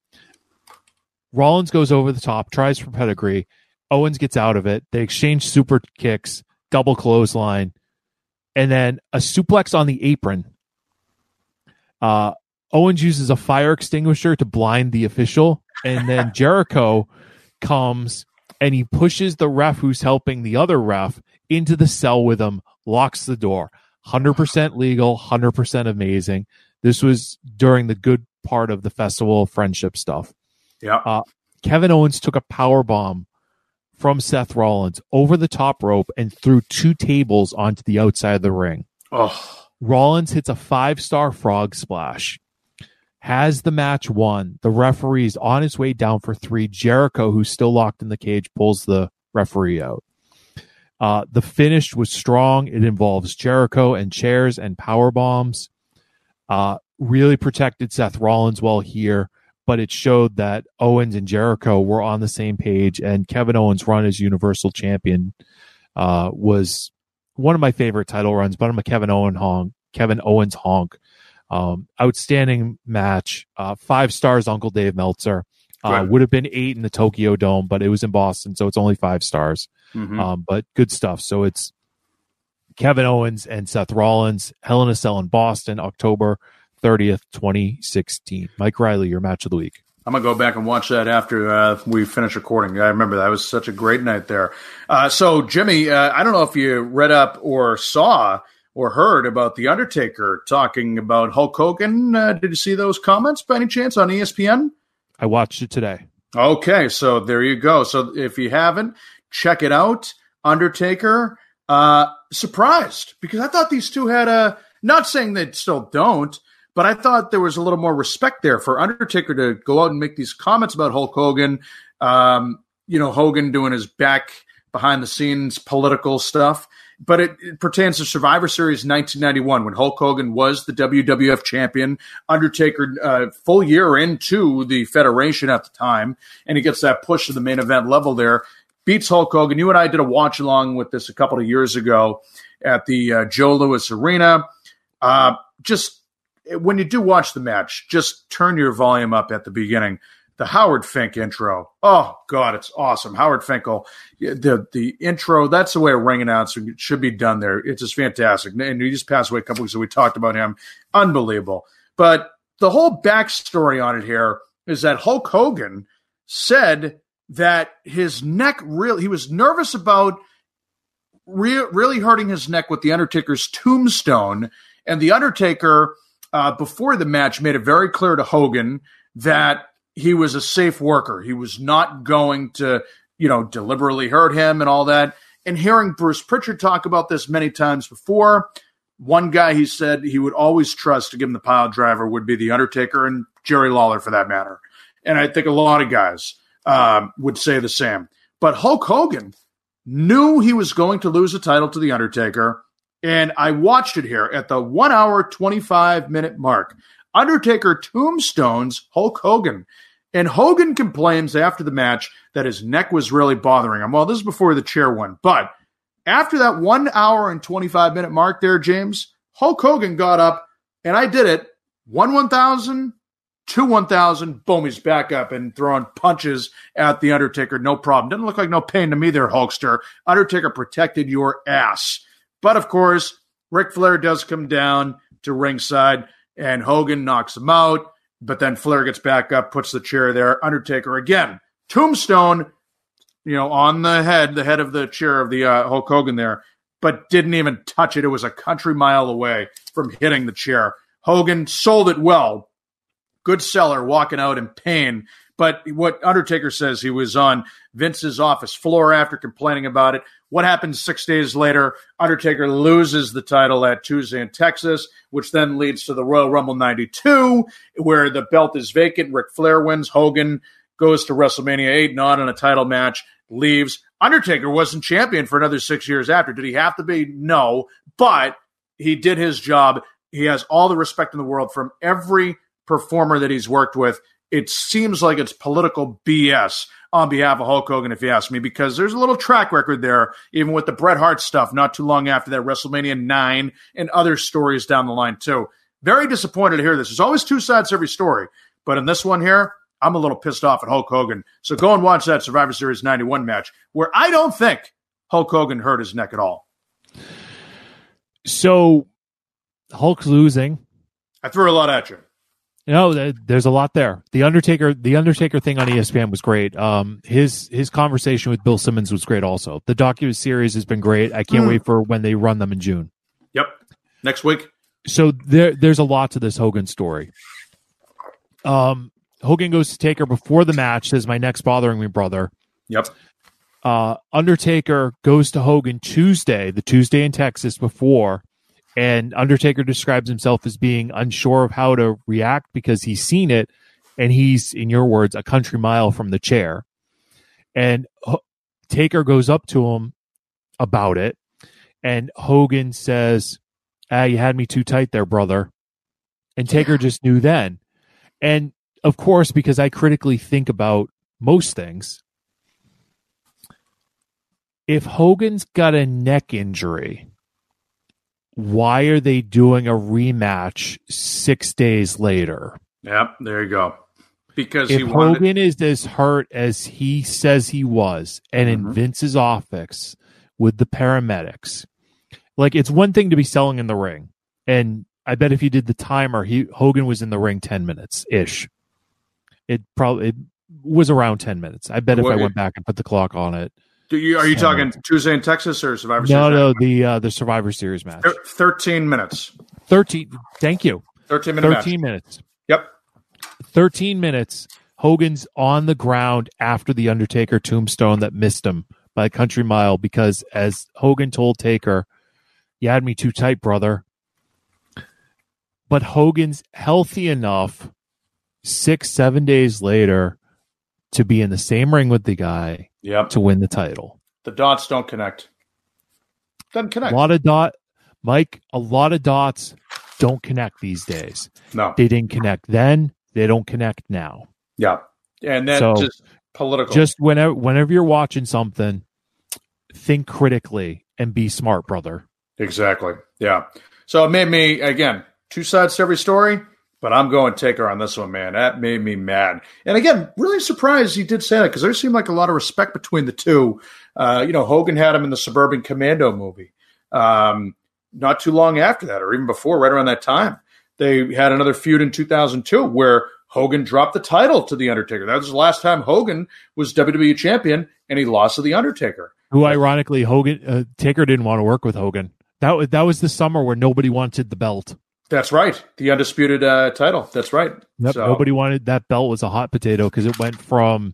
Rollins goes over the top, tries for pedigree. Owens gets out of it. They exchange super kicks, double clothesline, and then a suplex on the apron. Uh, Owens uses a fire extinguisher to blind the official, and then Jericho comes and he pushes the ref who's helping the other ref into the cell with him, locks the door. one hundred percent legal, one hundred percent amazing. This was during the good part of the Festival of Friendship stuff. Yeah. Uh, Kevin Owens took a power bomb from Seth Rollins over the top rope and threw two tables onto the outside of the ring. Oh. Rollins hits a five-star frog splash. Has the match won. The referee is on his way down for three. Jericho, who's still locked in the cage, pulls the referee out. Uh, the finish was strong. It involves Jericho and chairs and power bombs. Uh, really protected Seth Rollins well here, but it showed that Owens and Jericho were on the same page, and Kevin Owens' run as Universal Champion uh, was one of my favorite title runs, but I'm a Kevin Owens honk. Kevin Owens honk. Um, outstanding match. Uh, five stars, Uncle Dave Meltzer. Uh, right. Would have been eight in the Tokyo Dome, but it was in Boston, so it's only five stars. Mm-hmm. Um, but good stuff. So it's Kevin Owens and Seth Rollins, Hell in a Cell in Boston, October thirtieth, twenty sixteen. Mike Riley, your match of the week. I'm going to go back and watch that after uh, we finish recording. I remember that. It was such a great night there. Uh, so, Jimmy, uh, I don't know if you read up or saw or heard about The Undertaker talking about Hulk Hogan. Uh, did you see those comments by any chance on E S P N? I watched it today. Okay, so there you go. So if you haven't, check it out. Undertaker, uh, surprised, because I thought these two had a, not saying they still don't, but I thought there was a little more respect there for Undertaker to go out and make these comments about Hulk Hogan. Um, you know, Hogan doing his back behind the scenes political stuff. But it, it pertains to Survivor Series nineteen ninety-one when Hulk Hogan was the W W F champion. Undertaker, uh, full year into the Federation at the time, and he gets that push to the main event level there. Beats Hulk Hogan. You and I did a watch along with this a couple of years ago at the uh, Joe Louis Arena. Uh, just when you do watch the match, just turn your volume up at the beginning. The Howard Fink intro. Oh, God, it's awesome. Howard Finkel, the the intro, that's the way a ring announcer should be done there. It's just fantastic. And he just passed away a couple weeks ago. We talked about him. Unbelievable. But the whole backstory on it here is that Hulk Hogan said that his neck really, he was nervous about re- really hurting his neck with The Undertaker's tombstone. And The Undertaker, uh, before the match, made it very clear to Hogan that he was a safe worker. He was not going to, you know, deliberately hurt him and all that. And hearing Bruce Pritchard talk about this many times before, one guy he said he would always trust to give him the pile driver would be The Undertaker, and Jerry Lawler for that matter. And I think a lot of guys um, would say the same. But Hulk Hogan knew he was going to lose the title to The Undertaker, and I watched it here at the one hour, twenty-five minute mark. Undertaker tombstones Hulk Hogan. And Hogan complains after the match that his neck was really bothering him. Well, this is before the chair won. But after that one hour and twenty-five minute mark there, James, Hulk Hogan got up, and I did it. One one thousand, two one thousand, boom, he's back up and throwing punches at The Undertaker. No problem. Doesn't look like no pain to me there, Hulkster. Undertaker protected your ass. But, of course, Ric Flair does come down to ringside, and Hogan knocks him out. But then Flair gets back up, puts the chair there. Undertaker again, tombstone, you know, on the head, the head of the chair of the uh, Hulk Hogan there, but didn't even touch it. It was a country mile away from hitting the chair. Hogan sold it well. Good seller, walking out in pain. But what Undertaker says, he was on Vince's office floor after complaining about it. What happens six days later? Undertaker loses the title at Tuesday in Texas, which then leads to the Royal Rumble ninety-two, where the belt is vacant. Ric Flair wins. Hogan goes to WrestleMania eight, not in a title match, leaves. Undertaker wasn't champion for another six years after. Did he have to be? No. But he did his job. He has all the respect in the world from every performer that he's worked with. It seems like it's political B S on behalf of Hulk Hogan, if you ask me, because there's a little track record there, even with the Bret Hart stuff not too long after that, WrestleMania nine, and other stories down the line, too. Very disappointed to hear this. There's always two sides to every story, but in this one here, I'm a little pissed off at Hulk Hogan. So go and watch that Survivor Series ninety-one match, where I don't think Hulk Hogan hurt his neck at all. So Hulk's losing. I threw a lot at you. You know, there's a lot there. The Undertaker, the Undertaker thing on E S P N was great. Um, his his conversation with Bill Simmons was great. Also, the docu-series has been great. I can't mm. wait for when they run them in June. Yep, next week. So there, there's a lot to this Hogan story. Um, Hogan goes to Taker before the match. Says, "My neck's bothering me, brother." Yep. Uh, Undertaker goes to Hogan Tuesday, the Tuesday in Texas before. And Undertaker describes himself as being unsure of how to react because he's seen it, and he's, in your words, a country mile from the chair. And H- Taker goes up to him about it, and Hogan says, "Ah, you had me too tight there, brother." And Taker just knew then. And, of course, because I critically think about most things, if Hogan's got a neck injury, why are they doing a rematch six days later? Yep, there you go. Because if he wanted... Hogan is as hurt as he says he was, and mm-hmm. in Vince's office with the paramedics, like, it's one thing to be selling in the ring, and I bet if you did the timer, he Hogan was in the ring ten minutes ish. It probably it was around ten minutes. I bet if what, I went back and put the clock on it. Do you, are you talking minutes. Tuesday in Texas or Survivor Series? No, no, the uh, the Survivor Series match. Thirteen minutes. Thirteen. Thank you. Thirteen minutes. Thirteen match. minutes. Yep. Thirteen minutes. Hogan's on the ground after the Undertaker tombstone that missed him by a country mile because, as Hogan told Taker, "You had me too tight, brother." But Hogan's healthy enough six, seven days later to be in the same ring with the guy. Yep. To win the title. The dots don't connect. Doesn't connect. A lot of dot, Mike, a lot of dots don't connect these days. No. They didn't connect then. They don't connect now. Yeah. And then so just political. Just whenever whenever you're watching something, think critically and be smart, brother. Exactly. Yeah. So it made me, again, two sides to every story. But I'm going Taker on this one, man. That made me mad. And again, really surprised he did say that because there seemed like a lot of respect between the two. Uh, you know, Hogan had him in the Suburban Commando movie. Um, not too long after that, or even before, right around that time, they had another feud in two thousand two where Hogan dropped the title to The Undertaker. That was the last time Hogan was W W E champion, and he lost to The Undertaker. Who, ironically, Hogan uh, Taker didn't want to work with Hogan. That was, that was the summer where nobody wanted the belt. That's right. The undisputed uh, title. That's right. Yep. So. Nobody wanted that belt. Was a hot potato because it went from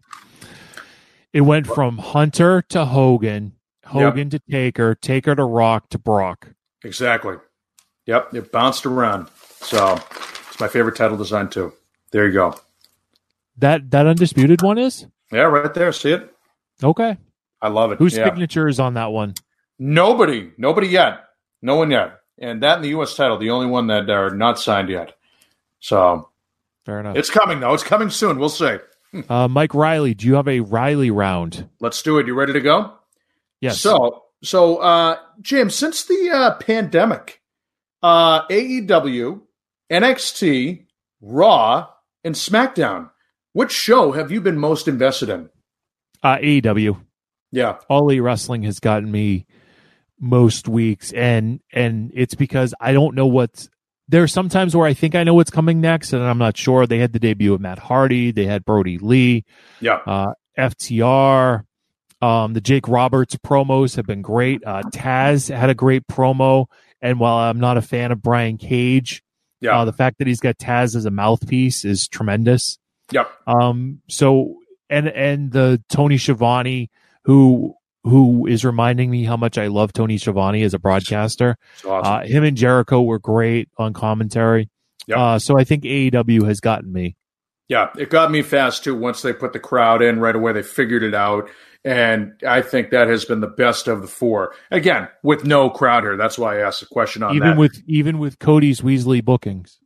it went from Hunter to Hogan, Hogan yep. to Taker, Taker to Rock to Brock. Exactly. Yep. It bounced around. So it's my favorite title design too. There you go. That that undisputed one is? Yeah, right there. See it? Okay. I love it. Whose yeah. signature is on that one? Nobody. Nobody yet. No one yet. And that and the U S title, the only one that are not signed yet. So, fair enough. It's coming, though. It's coming soon. We'll see. Uh, Mike Riley, do you have a Riley round? Let's do it. You ready to go? Yes. So, so uh, James, since the uh, pandemic, uh, A E W, N X T, Raw, and SmackDown, which show have you been most invested in? Uh, A E W. Yeah. All Elite Wrestling has gotten me most weeks, and and it's because I don't know what's there are some times where I think I know what's coming next and I'm not sure. They had the debut of Matt Hardy, they had Brody Lee, yeah, uh F T R, um the Jake Roberts promos have been great. uh Taz had a great promo, and while I'm not a fan of Brian Cage, yeah uh, the fact that he's got Taz as a mouthpiece is tremendous. Yep. Um so and and the Tony Schiavone who who is reminding me how much I love Tony Schiavone as a broadcaster. Awesome. Uh, him and Jericho were great on commentary. Yep. Uh, so I think A E W has gotten me. Yeah, it got me fast, too. Once they put the crowd in right away, they figured it out. And I think that has been the best of the four. Again, with no crowd here. That's why I asked the question on even that. With, even with Cody's Weasley bookings.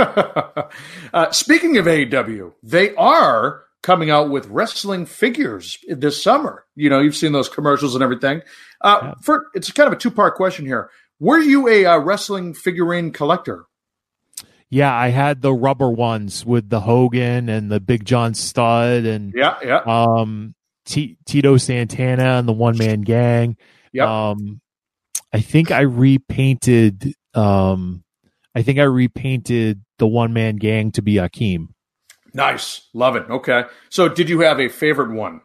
uh, speaking of A E W, they are coming out with wrestling figures this summer. You know, you've seen those commercials and everything. Uh, yeah. For it's kind of a two-part question here. Were you a uh, wrestling figurine collector? Yeah, I had the rubber ones with the Hogan and the Big John Studd and yeah, yeah. Um, T- Tito Santana and the One Man Gang. Yep. Um, I think I repainted um, I think I repainted the one man gang to be Akeem. Nice. Love it. Okay. So did you have a favorite one?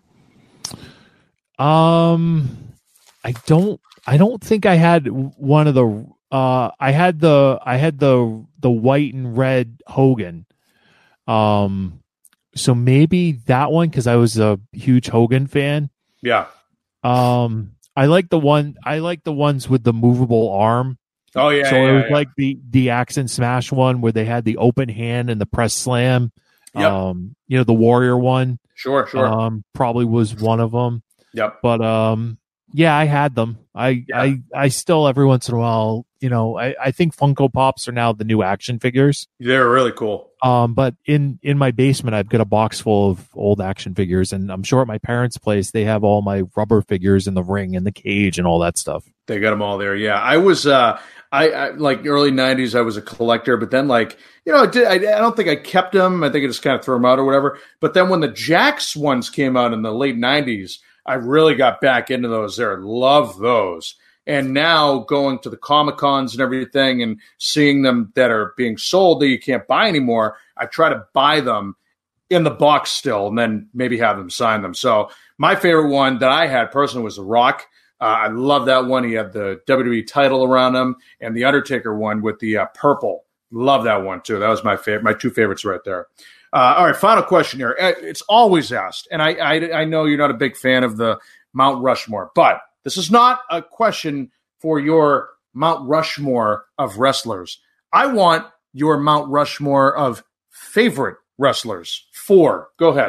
Um, I don't, I don't think I had one of the, uh, I had the, I had the, the white and red Hogan. Um, so maybe that one, cause I was a huge Hogan fan. Yeah. Um, I like the one, I like the ones with the movable arm. Oh yeah. So yeah, it was yeah. like the, the Axe and Smash one where they had the open hand and the press slam. Yep. Um, you know, the Warrior one. Sure, sure. Um, probably was one of them. Yep. But um, yeah, I had them. I, Yeah. I, I still every once in a while, you know, I, I think Funko Pops are now the new action figures. They're really cool. Um, but in in my basement, I've got a box full of old action figures, and I'm sure at my parents' place they have all my rubber figures in the ring and the cage and all that stuff. They got them all there. Yeah, I was, uh, I, I like early nineties. I was a collector, but then like you know, I, did, I, I don't think I kept them. I think I just kind of threw them out or whatever. But then when the Jax ones came out in the late nineties, I really got back into those. There, love those. And now going to the Comic Cons and everything and seeing them that are being sold that you can't buy anymore, I try to buy them in the box still and then maybe have them sign them. So my favorite one that I had personally was The Rock. Uh, I love that one. He had the W W E title around him, and the Undertaker one with the uh, purple. Love that one too. That was my favorite. My two favorites right there. Uh, all right, final question here. It's always asked, and I, I I know you're not a big fan of the Mount Rushmore, but this is not a question for your Mount Rushmore of wrestlers. I want your Mount Rushmore of favorite wrestlers. Four. Go ahead.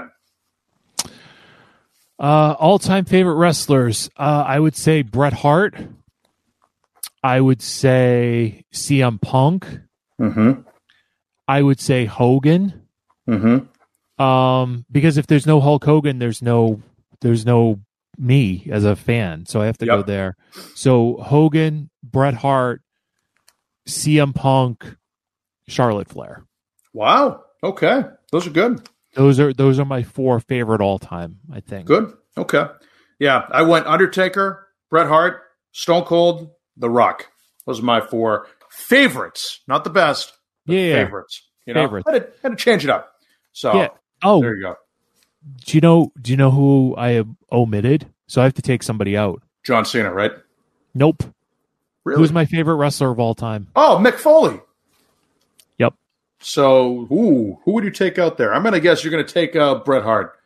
Uh, all-time favorite wrestlers. Uh, I would say Bret Hart. I would say C M Punk. Mm-hmm. I would say Hogan. Mm-hmm. Um, because if there's no Hulk Hogan, there's no there's no me as a fan, so I have to Yep. go there. So Hogan, Bret Hart, C M Punk, Charlotte Flair. Wow. Okay. Those are good. Those are those are my four favorite all time, I think. Good. Okay. Yeah, I went Undertaker, Bret Hart, Stone Cold, The Rock. Those are my four favorites. Not the best, but Yeah, yeah. favorites. You know, Favorites. Had, to, had to change it up. So Yeah. Oh, there you go. do you know do you know who I have omitted? So I have to take somebody out. John Cena, right? Nope. Really? Who's my favorite wrestler of all time? Oh, Mick Foley. Yep. So, ooh, who would you take out there? I'm going to guess you're going to take out Bret Hart.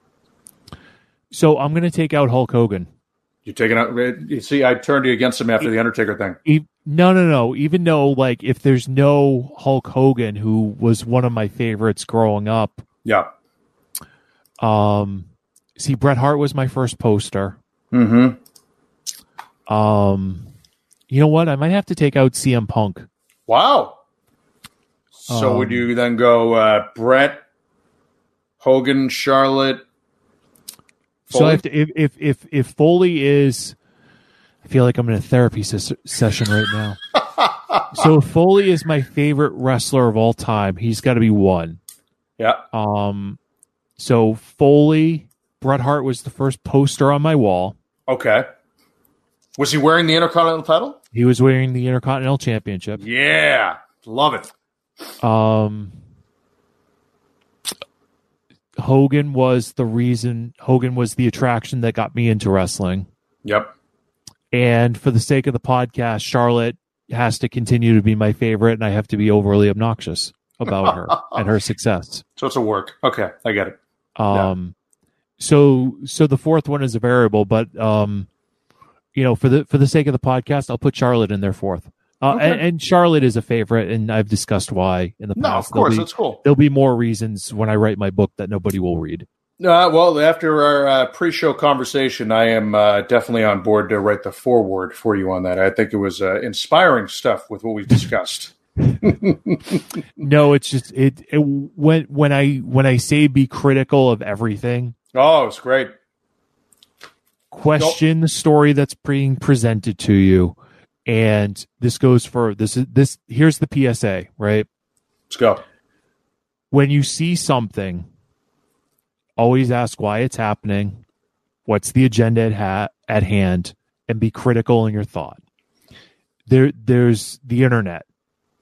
So I'm going to take out Hulk Hogan. You taking out? You see, I turned you against him after the Undertaker thing. E- no, no, no. Even though, like, if there's no Hulk Hogan, who was one of my favorites growing up, Yeah. um, see, Bret Hart was my first poster. Mm-hmm. Um, you know what? I might have to take out C M Punk. Wow. So Um, would you then go uh, Bret, Hogan, Charlotte? So Foley? I have to, if, if if if Foley is, I feel like I'm in a therapy ses- session right now. So if Foley is my favorite wrestler of all time, he's got to be one. Yeah. Um, so Foley, Bret Hart was the first poster on my wall. Okay. Was he wearing the Intercontinental title? He was wearing the Intercontinental Championship. Yeah. Love it. Um, Hogan was the reason. Hogan was the attraction that got me into wrestling. Yep. And for the sake of the podcast, Charlotte has to continue to be my favorite, and I have to be overly obnoxious about her and her success. So it's a work. Okay. I get it. Um, so so the fourth one is a variable, but um, you know, for the for the sake of the podcast, I'll put Charlotte in there fourth. Uh, Okay. and, and Charlotte is a favorite, and I've discussed why in the past. No, of There'll course. be- That's cool. There'll be more reasons when I write my book that nobody will read. Uh, well, after our uh, pre-show conversation, I am uh, definitely on board to write the foreword for you on that. I think it was uh, inspiring stuff with what we discussed. No, it's just it, it when when I when I say be critical of everything, Oh, it's great. question the story that's being presented to you, and this goes for this is this here's the P S A, right? Let's go. When you see something, always ask why it's happening, what's the agenda at, ha- at hand, and be critical in your thought. There, there's the internet.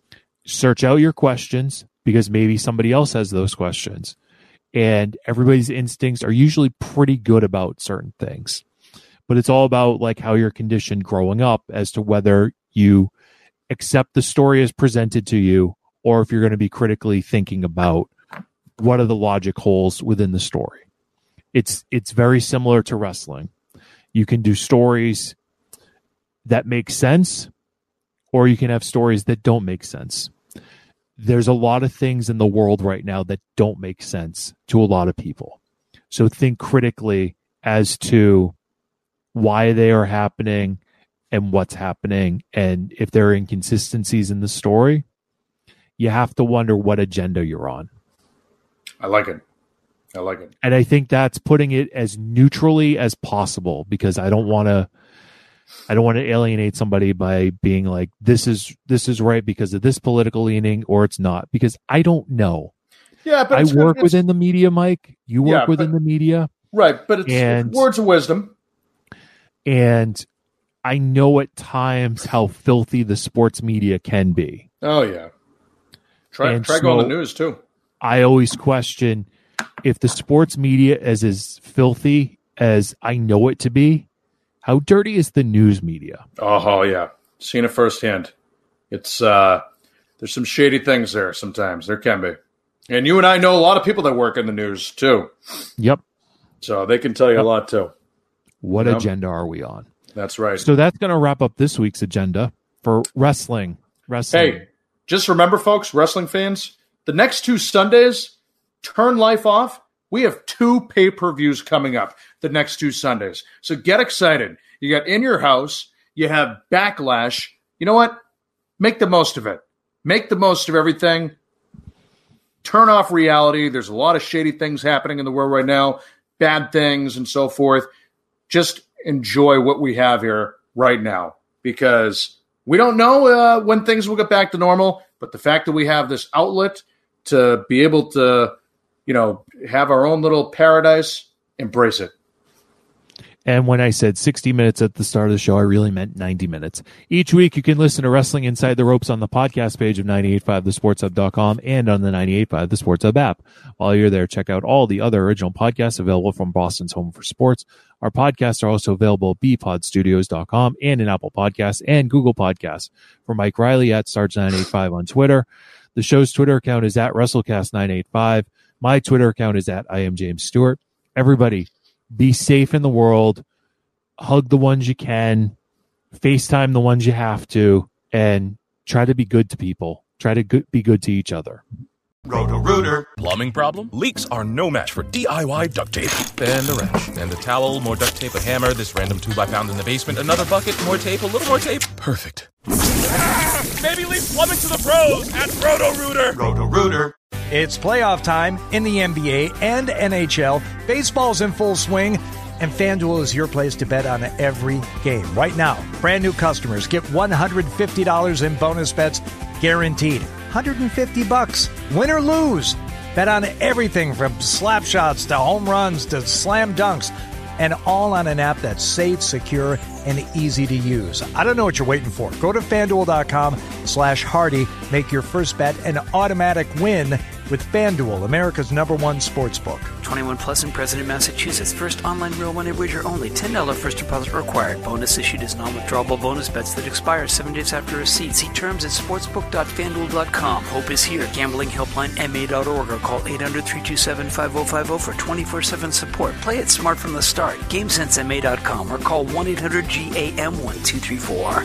search out your questions because maybe somebody else has those questions. And everybody's instincts are usually pretty good about certain things. But it's all about like how you're conditioned growing up as to whether you accept the story as presented to you or if you're going to be critically thinking about what are the logic holes within the story. It's it's very similar to wrestling. You can do stories that make sense, or you can have stories that don't make sense. There's a lot of things in the world right now that don't make sense to a lot of people. So think critically as to why they are happening and what's happening. And if there are inconsistencies in the story, you have to wonder what agenda you're on. I like it. I like it. And I think that's putting it as neutrally as possible, because I don't want to I don't want to alienate somebody by being like, this is this is right because of this political leaning, or it's not, because I don't know. Yeah, but I it's work it's, within the media, Mike. You work yeah, within but, the media. Right, but it's, and, it's words of wisdom. And I know at times how filthy the sports media can be. Oh, yeah. Try, and try so going to the news, too. I always question if the sports media is as filthy as I know it to be, how dirty is the news media? Oh, yeah. Seen it firsthand. It's uh, there's some shady things there sometimes. There can be. And you and I know a lot of people that work in the news, too. Yep. So they can tell you yep. a lot, too. What yep. agenda are we on? That's right. So that's going to wrap up this week's agenda for wrestling. Wrestling. Hey, just remember, folks, wrestling fans, the next two Sundays, turn life off. We have two pay-per-views coming up the next two Sundays. So get excited. You got In Your House. You have Backlash. You know what? Make the most of it. Make the most of everything. Turn off reality. There's a lot of shady things happening in the world right now, bad things and so forth. Just enjoy what we have here right now, because we don't know uh, when things will get back to normal, but the fact that we have this outlet to be able to, you know, have our own little paradise, embrace it. And when I said sixty minutes at the start of the show, I really meant ninety minutes. Each week, you can listen to Wrestling Inside the Ropes on the podcast page of nine eighty-five the sports hub dot com and on the nine eighty-five The Sports Hub app. While you're there, check out all the other original podcasts available from Boston's Home for Sports. Our podcasts are also available at b pod studios dot com and in Apple Podcasts and Google Podcasts. For Mike Riley at Sarge nine eighty-five on Twitter. The show's Twitter account is at WrestleCast nine eighty-five. My Twitter account is at I am James Stewart. Everybody, be safe in the world. Hug the ones you can. FaceTime the ones you have to. And try to be good to people. Try to go- be good to each other. Roto-Rooter. Plumbing problem? Leaks are no match for D I Y duct tape and a wrench. And a towel, more duct tape, a hammer, this random tube I found in the basement, another bucket, more tape, a little more tape. Perfect. Maybe leave plumbing to the pros at Roto-Rooter. Roto-Rooter. It's playoff time in the N B A and N H L. Baseball's in full swing, and FanDuel is your place to bet on every game. Right now, brand new customers get one hundred fifty dollars in bonus bets guaranteed. one hundred fifty bucks, win or lose. Bet on everything from slap shots to home runs to slam dunks, and all on an app that's safe, secure, and easy to use. I don't know what you're waiting for. Go to FanDuel.com slash Hardy. Make your first bet an automatic win with FanDuel, America's number one sportsbook. twenty-one plus and present in Massachusetts. First online real money wager only. ten dollars first deposit required. Bonus issued as non-withdrawable bonus bets that expire seven days after receipt. See terms at sportsbook dot fanduel dot com. Hope is here. Gambling helpline M A dot org or call eight hundred, three two seven, five oh five oh for twenty-four seven support. Play it smart from the start. game sense M A dot com or call one eight hundred G A M one two three four.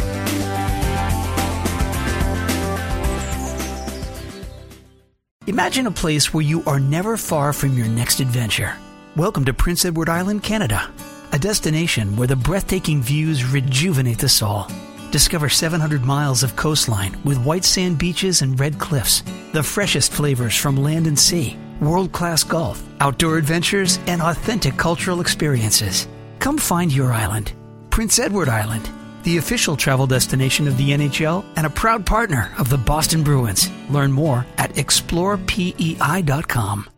Imagine a place where you are never far from your next adventure. Welcome to Prince Edward Island, Canada, a destination where the breathtaking views rejuvenate the soul. Discover seven hundred miles of coastline with white sand beaches and red cliffs, the freshest flavors from land and sea, world-class golf, outdoor adventures, and authentic cultural experiences. Come find your island. Prince Edward Island, the official travel destination of the N H L and a proud partner of the Boston Bruins. Learn more at explore P E I dot com.